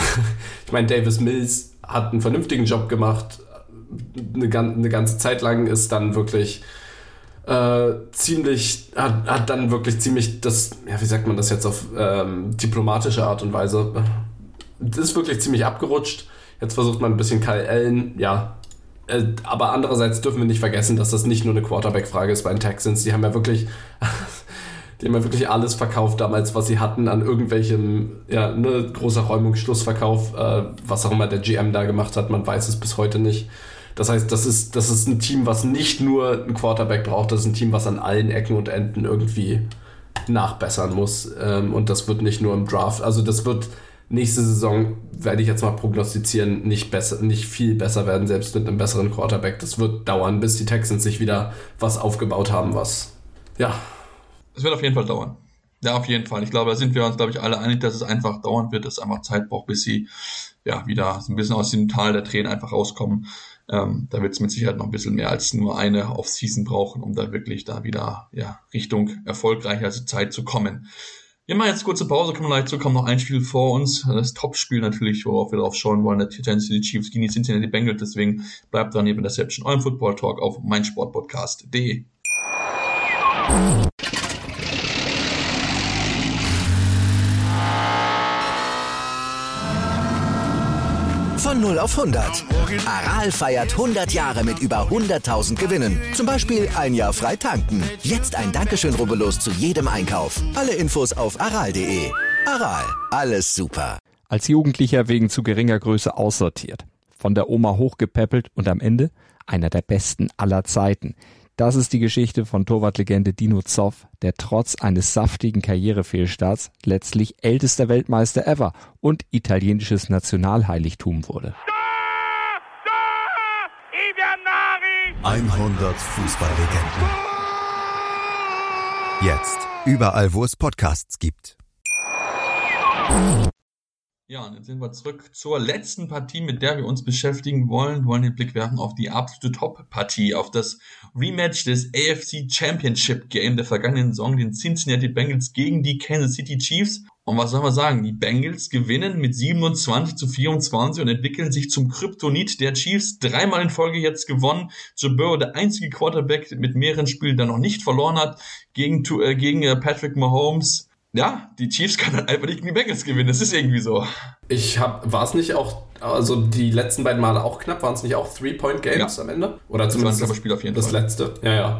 ich meine, Davis Mills hat einen vernünftigen Job gemacht, eine, eine ganze Zeit lang ist dann wirklich äh, ziemlich, hat, hat dann wirklich ziemlich das, ja, wie sagt man das jetzt auf ähm, diplomatische Art und Weise, das ist wirklich ziemlich abgerutscht. Jetzt versucht man ein bisschen Kyle Allen, ja, äh, aber andererseits dürfen wir nicht vergessen, dass das nicht nur eine Quarterback-Frage ist bei den Texans. Die haben ja wirklich Die haben ja wirklich alles verkauft damals, was sie hatten an irgendwelchem, ja, ne, großer Räumungsschlussverkauf, äh, was auch immer der G M da gemacht hat, man weiß es bis heute nicht. Das heißt, das ist, das ist ein Team, was nicht nur einen Quarterback braucht, das ist ein Team, was an allen Ecken und Enden irgendwie nachbessern muss. Ähm, und das wird nicht nur im Draft, also das wird nächste Saison, werde ich jetzt mal prognostizieren, nicht besser, nicht viel besser werden, selbst mit einem besseren Quarterback. Das wird dauern, bis die Texans sich wieder was aufgebaut haben, was, ja, es wird auf jeden Fall dauern. Ja, auf jeden Fall. Ich glaube, da sind wir uns, glaube ich, alle einig, dass es einfach dauern wird, dass es einfach Zeit braucht, bis sie ja wieder so ein bisschen aus dem Tal der Tränen einfach rauskommen. Ähm, da wird es mit Sicherheit noch ein bisschen mehr als nur eine Off-Season brauchen, um da wirklich da wieder ja Richtung erfolgreicher Zeit zu kommen. Wir machen jetzt kurze Pause, kommen gleich zu, kommt noch ein Spiel vor uns. Das Top-Spiel natürlich, worauf wir drauf schauen wollen, der Kansas City Chiefs gegen die Cincinnati Bengals. Deswegen bleibt dran hier bei Interception, eurem Football-Talk auf meinsportpodcast punkt de. Von null auf hundert. Aral feiert hundert Jahre mit über hunderttausend Gewinnen. Zum Beispiel ein Jahr frei tanken. Jetzt ein Dankeschön, rubbellos zu jedem Einkauf. Alle Infos auf aral punkt de. Aral, alles super. Als Jugendlicher wegen zu geringer Größe aussortiert. Von der Oma hochgepäppelt und am Ende einer der besten aller Zeiten. Das ist die Geschichte von Torwartlegende Dino Zoff, der trotz eines saftigen Karrierefehlstarts letztlich ältester Weltmeister ever und italienisches Nationalheiligtum wurde. hundert Fußballlegenden. Jetzt überall, wo es Podcasts gibt. Ja, und jetzt sind wir zurück zur letzten Partie, mit der wir uns beschäftigen wollen. Wir wollen den Blick werfen auf die absolute Top-Partie, auf das Rematch des A F C Championship Game der vergangenen Saison, den Cincinnati Bengals gegen die Kansas City Chiefs. Und was soll man sagen? Die Bengals gewinnen mit siebenundzwanzig zu vierundzwanzig und entwickeln sich zum Kryptonit der Chiefs. Dreimal in Folge jetzt gewonnen. Joe Burrow, der einzige Quarterback mit mehreren Spielen, der noch nicht verloren hat, gegen, äh, gegen äh, Patrick Mahomes. Ja, die Chiefs können halt einfach nicht gegen die Bengals gewinnen. Das ist irgendwie so. Ich hab, war es nicht auch, also die letzten beiden Male auch knapp, waren es nicht auch Three-Point-Games ja. am Ende? Oder zumindest das, Spiel auf jeden das Fall. letzte. Ja, ja.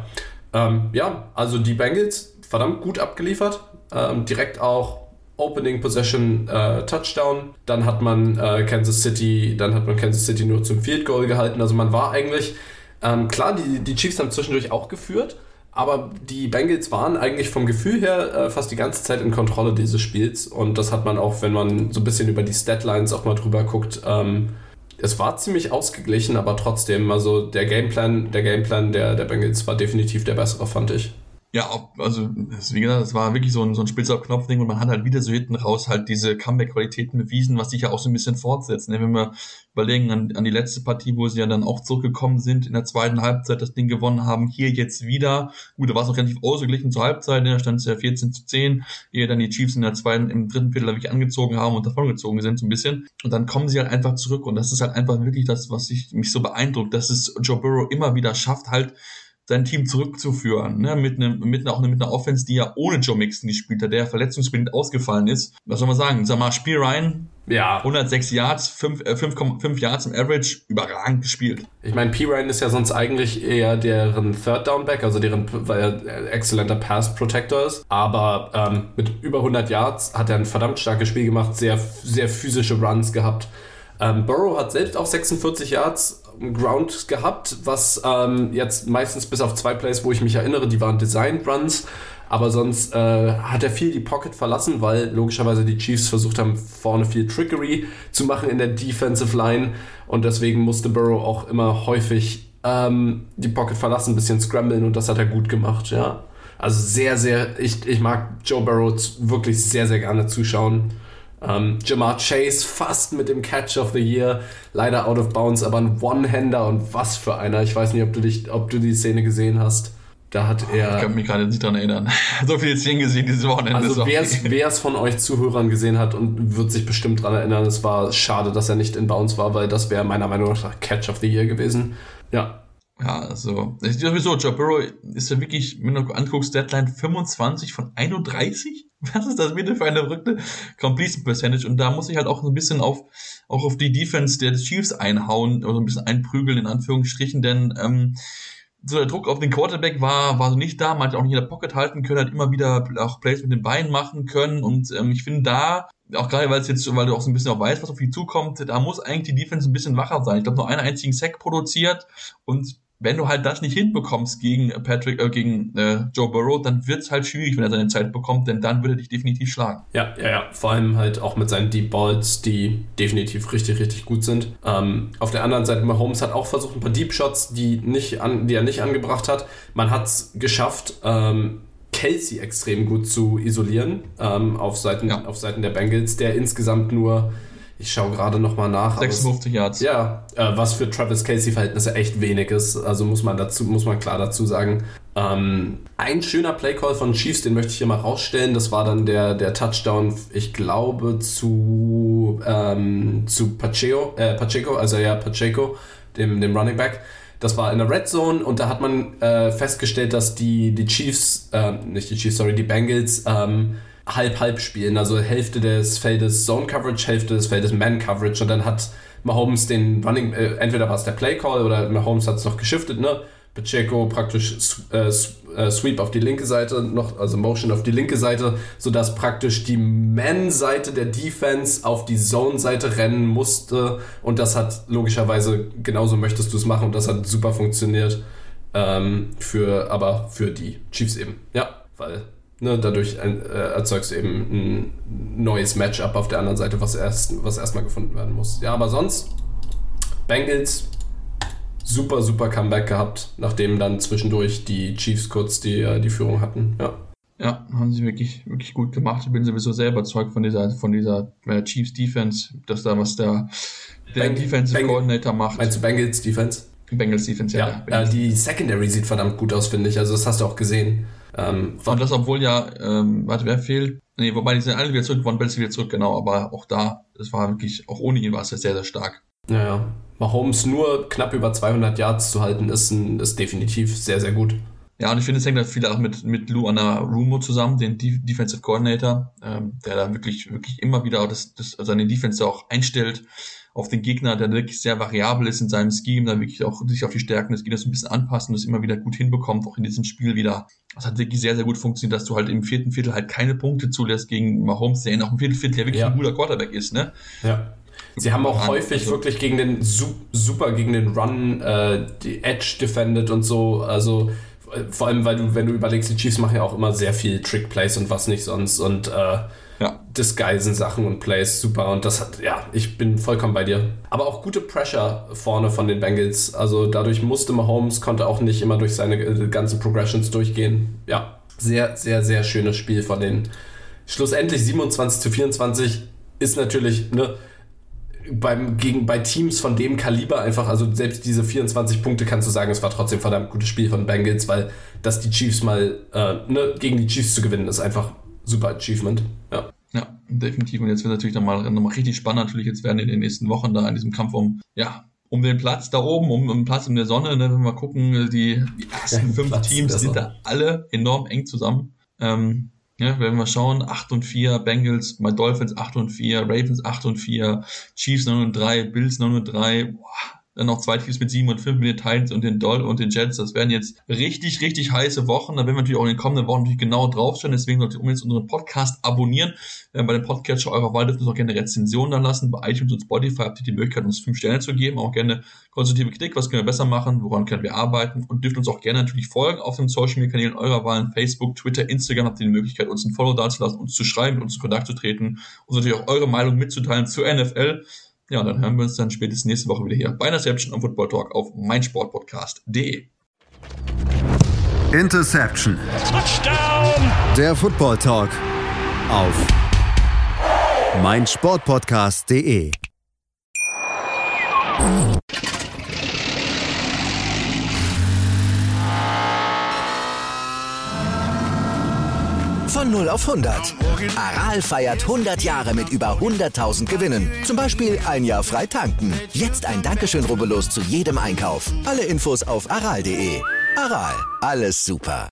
Ähm, ja, also die Bengals verdammt gut abgeliefert. Ähm, direkt auch Opening Possession äh, Touchdown. Dann hat man äh, Kansas City, dann hat man Kansas City nur zum Field Goal gehalten. Also man war eigentlich, ähm, klar, die, die Chiefs haben zwischendurch auch geführt, aber die Bengals waren eigentlich vom Gefühl her äh, fast die ganze Zeit in Kontrolle dieses Spiels. Und das hat man auch, wenn man so ein bisschen über die Statlines auch mal drüber guckt, ähm, es war ziemlich ausgeglichen, aber trotzdem, also der Gameplan, der Gameplan der, der Bengals war definitiv der bessere, fand ich. Ja, also wie gesagt, es war wirklich so ein, so ein Spitz auf Knopf-Ding und man hat halt wieder so hinten raus halt diese Comeback-Qualitäten bewiesen, was sich ja auch so ein bisschen fortsetzt. Wenn wir überlegen an, an die letzte Partie, wo sie ja dann auch zurückgekommen sind, in der zweiten Halbzeit das Ding gewonnen haben, hier jetzt wieder. Gut, da war es noch relativ ausgeglichen zur Halbzeit, da stand es ja vierzehn zu zehn, ehe dann die Chiefs in der zweiten, im dritten Viertel wirklich angezogen haben und davongezogen sind so ein bisschen. Und dann kommen sie halt einfach zurück und das ist halt einfach wirklich das, was ich, mich so beeindruckt, dass es Joe Burrow immer wieder schafft, halt sein Team zurückzuführen, ne, mit einem, mit einer, auch mit einer Offense, die ja ohne Joe Mixon gespielt hat, der verletzungsbedingt ausgefallen ist. Was soll man sagen? Sag mal, Spiel rein, ja. hundertsechs Yards, fünf Komma fünf Yards im Average, überragend gespielt. Ich meine, P. Ryan ist ja sonst eigentlich eher deren Third Down Back, also deren, weil er exzellenter Pass Protector ist, aber ähm, mit über hundert Yards hat er ein verdammt starkes Spiel gemacht, sehr, sehr physische Runs gehabt. Ähm, Burrow hat selbst auch sechsundvierzig Yards Ground gehabt, was ähm, jetzt meistens bis auf zwei Plays, wo ich mich erinnere, die waren Designed Runs, aber sonst äh, hat er viel die Pocket verlassen, weil logischerweise die Chiefs versucht haben, vorne viel Trickery zu machen in der Defensive Line und deswegen musste Burrow auch immer häufig ähm, die Pocket verlassen, ein bisschen scramblen und das hat er gut gemacht, ja. Also sehr, sehr, ich, ich mag Joe Burrow wirklich sehr, sehr gerne zuschauen. Um, Jamar Chase fast mit dem Catch of the Year, leider out of bounds, aber ein One-Hander und was für einer. Ich weiß nicht, ob du dich, ob du die Szene gesehen hast. Da hat er... Ich kann mich gerade nicht dran erinnern. So viele Szenen gesehen dieses Wochenende. Also wer es von euch Zuhörern gesehen hat und wird sich bestimmt dran erinnern, es war schade, dass er nicht in bounds war, weil das wäre meiner Meinung nach Catch of the Year gewesen. Ja. Ja, also, ich glaube sowieso, Joe Burrow ist ja wirklich, wenn du anguckst, Deadline fünfundzwanzig von einunddreißig? Was ist das bitte für eine verrückte Completion Percentage? Und da muss ich halt auch so ein bisschen auf, auch auf die Defense der Chiefs einhauen, oder so ein bisschen einprügeln, in Anführungsstrichen, denn, ähm, so der Druck auf den Quarterback war, war so nicht da, man hat auch nicht in der Pocket halten können, hat immer wieder auch Plays mit den Beinen machen können und, ähm, ich finde da, auch gerade weil es jetzt, weil du auch so ein bisschen auch weißt, was auf dich zukommt, da muss eigentlich die Defense ein bisschen wacher sein. Ich glaube, nur einen einzigen Sack produziert und wenn du halt das nicht hinbekommst gegen Patrick, äh, gegen äh, Joe Burrow, dann wird's halt schwierig, wenn er seine Zeit bekommt, denn dann würde er dich definitiv schlagen. Ja, ja, ja. Vor allem halt auch mit seinen Deep Balls, die definitiv richtig, richtig gut sind. Ähm, auf der anderen Seite, Mahomes hat auch versucht, ein paar Deep Shots, die nicht an, die er nicht angebracht hat. Man hat's geschafft, ähm, Kelsey extrem gut zu isolieren, ähm, auf Seiten, ja. auf Seiten der Bengals, der insgesamt nur, ich schaue gerade nochmal nach. sechsundfünfzig Yards. Ja, äh, was für Travis Kelce-Verhältnisse echt wenig ist. Also muss man dazu, muss man klar dazu sagen. Ähm, ein schöner Playcall von Chiefs, den möchte ich hier mal rausstellen. Das war dann der, der Touchdown, ich glaube, zu, ähm, zu Pacheco, äh, Pacheco, also ja, Pacheco, dem, dem Running Back. Das war in der Red Zone und da hat man äh, festgestellt, dass die, die Chiefs, äh, nicht die Chiefs, sorry, die Bengals, ähm, halb-halb spielen, also Hälfte des Feldes Zone Coverage, Hälfte des Feldes Man Coverage und dann hat Mahomes den Running, äh, entweder war es der Play Call oder Mahomes hat es noch geschiftet, ne? Pacheco praktisch äh, Sweep auf die linke Seite, noch, also Motion auf die linke Seite, sodass praktisch die Man-Seite der Defense auf die Zone-Seite rennen musste und das hat logischerweise, genauso möchtest du es machen und das hat super funktioniert, ähm, für, aber für die Chiefs eben, ja, weil Ne, dadurch äh, erzeugst du eben ein neues Matchup auf der anderen Seite, was erst was erstmal gefunden werden muss. Ja, aber sonst Bengals super, super Comeback gehabt, nachdem dann zwischendurch die Chiefs kurz die, die Führung hatten. Ja. Ja, haben sie wirklich, wirklich gut gemacht. Ich bin sowieso sehr überzeugt von dieser, von dieser äh, Chiefs Defense, dass da was der, der Bang, Defensive Bang, Coordinator macht. Meinst du Bengals Defense? Bengals Defense, ja. ja. ja die Secondary sieht verdammt gut aus, finde ich. Also das hast du auch gesehen. Ähm, und das, obwohl ja, ähm, warte, wer fehlt? Nee, wobei die sind alle wieder zurück, Von Bells wieder zurück, genau, aber auch da, das war wirklich, auch ohne ihn war es sehr, sehr stark. Naja, Mahomes nur knapp über zweihundert Yards zu halten, ist, ein, ist definitiv sehr, sehr gut. Ja, und ich finde, es hängt halt viel auch mit, mit Lou Anarumo zusammen, den De- Defensive Coordinator, ähm, der da wirklich, wirklich immer wieder das, das, seine Defense auch einstellt, auf den Gegner, der wirklich sehr variabel ist in seinem Scheme, da wirklich auch sich auf die Stärken des Gegners ein bisschen anpassen und das immer wieder gut hinbekommt, auch in diesem Spiel wieder. Das hat wirklich sehr, sehr gut funktioniert, dass du halt im vierten Viertel halt keine Punkte zulässt gegen Mahomes, der auch im vierten Viertel ja wirklich ja. ein guter Quarterback ist, ne? Ja. Sie haben auch häufig also, wirklich gegen den super gegen den Run äh, die Edge defended und so, also vor allem, weil du, wenn du überlegst, die Chiefs machen ja auch immer sehr viel Trick-Plays und was nicht sonst und äh, ja. Disguisen-Sachen und Plays, super und das hat, ja, ich bin vollkommen bei dir. Aber auch gute Pressure vorne von den Bengals, also dadurch musste Mahomes, konnte auch nicht immer durch seine äh, ganzen Progressions durchgehen. Ja, sehr, sehr, sehr schönes Spiel von denen. Schlussendlich siebenundzwanzig zu vierundzwanzig ist natürlich, ne, beim, gegen, bei Teams von dem Kaliber einfach, also selbst diese vierundzwanzig Punkte kannst du sagen, es war trotzdem ein verdammt gutes Spiel von Bengals, weil das die Chiefs mal, äh, ne, gegen die Chiefs zu gewinnen, ist einfach super Achievement, ja. Ja, definitiv. Und jetzt wird natürlich nochmal noch mal richtig spannend. Natürlich, jetzt werden in den nächsten Wochen da in diesem Kampf um, ja, um den Platz da oben, um, um den Platz in der Sonne, ne, wenn wir mal gucken, die, die ersten ja, fünf Platz Teams sind da alle enorm eng zusammen. Ähm, Ja, werden wir schauen, acht und vier, Bengals, My Dolphins acht und vier, Ravens acht und vier, Chiefs neun und drei, Bills neun und drei, boah, dann noch zwei Teams mit sieben und fünf, mit den Titans und den Dolphins und den Jets. Das werden jetzt richtig, richtig heiße Wochen. Da werden wir natürlich auch in den kommenden Wochen natürlich genau draufstellen. Deswegen solltet ihr unbedingt unseren Podcast abonnieren. Bei dem Podcatcher eurer Wahl dürft ihr uns auch gerne Rezensionen da lassen. Bei iTunes und Spotify habt ihr die Möglichkeit, uns fünf Sterne zu geben. Auch gerne konstruktive Kritik. Was können wir besser machen? Woran können wir arbeiten? Und dürft uns auch gerne natürlich folgen auf den Social Media Kanälen eurer Wahl. Facebook, Twitter, Instagram habt ihr die Möglichkeit, uns ein Follow dazulassen, uns zu schreiben, mit uns in Kontakt zu treten. Uns natürlich auch eure Meinung mitzuteilen zur N F L. Ja, dann hören wir uns dann spätestens nächste Woche wieder hier bei Interception am Football Talk auf meinsportpodcast punkt de. Interception. Touchdown. Der Football Talk auf meinsportpodcast punkt de. Von null auf hundert. Aral feiert hundert Jahre mit über hunderttausend Gewinnen. Zum Beispiel ein Jahr frei tanken. Jetzt ein Dankeschön, rubbellos zu jedem Einkauf. Alle Infos auf aral punkt de. Aral, alles super.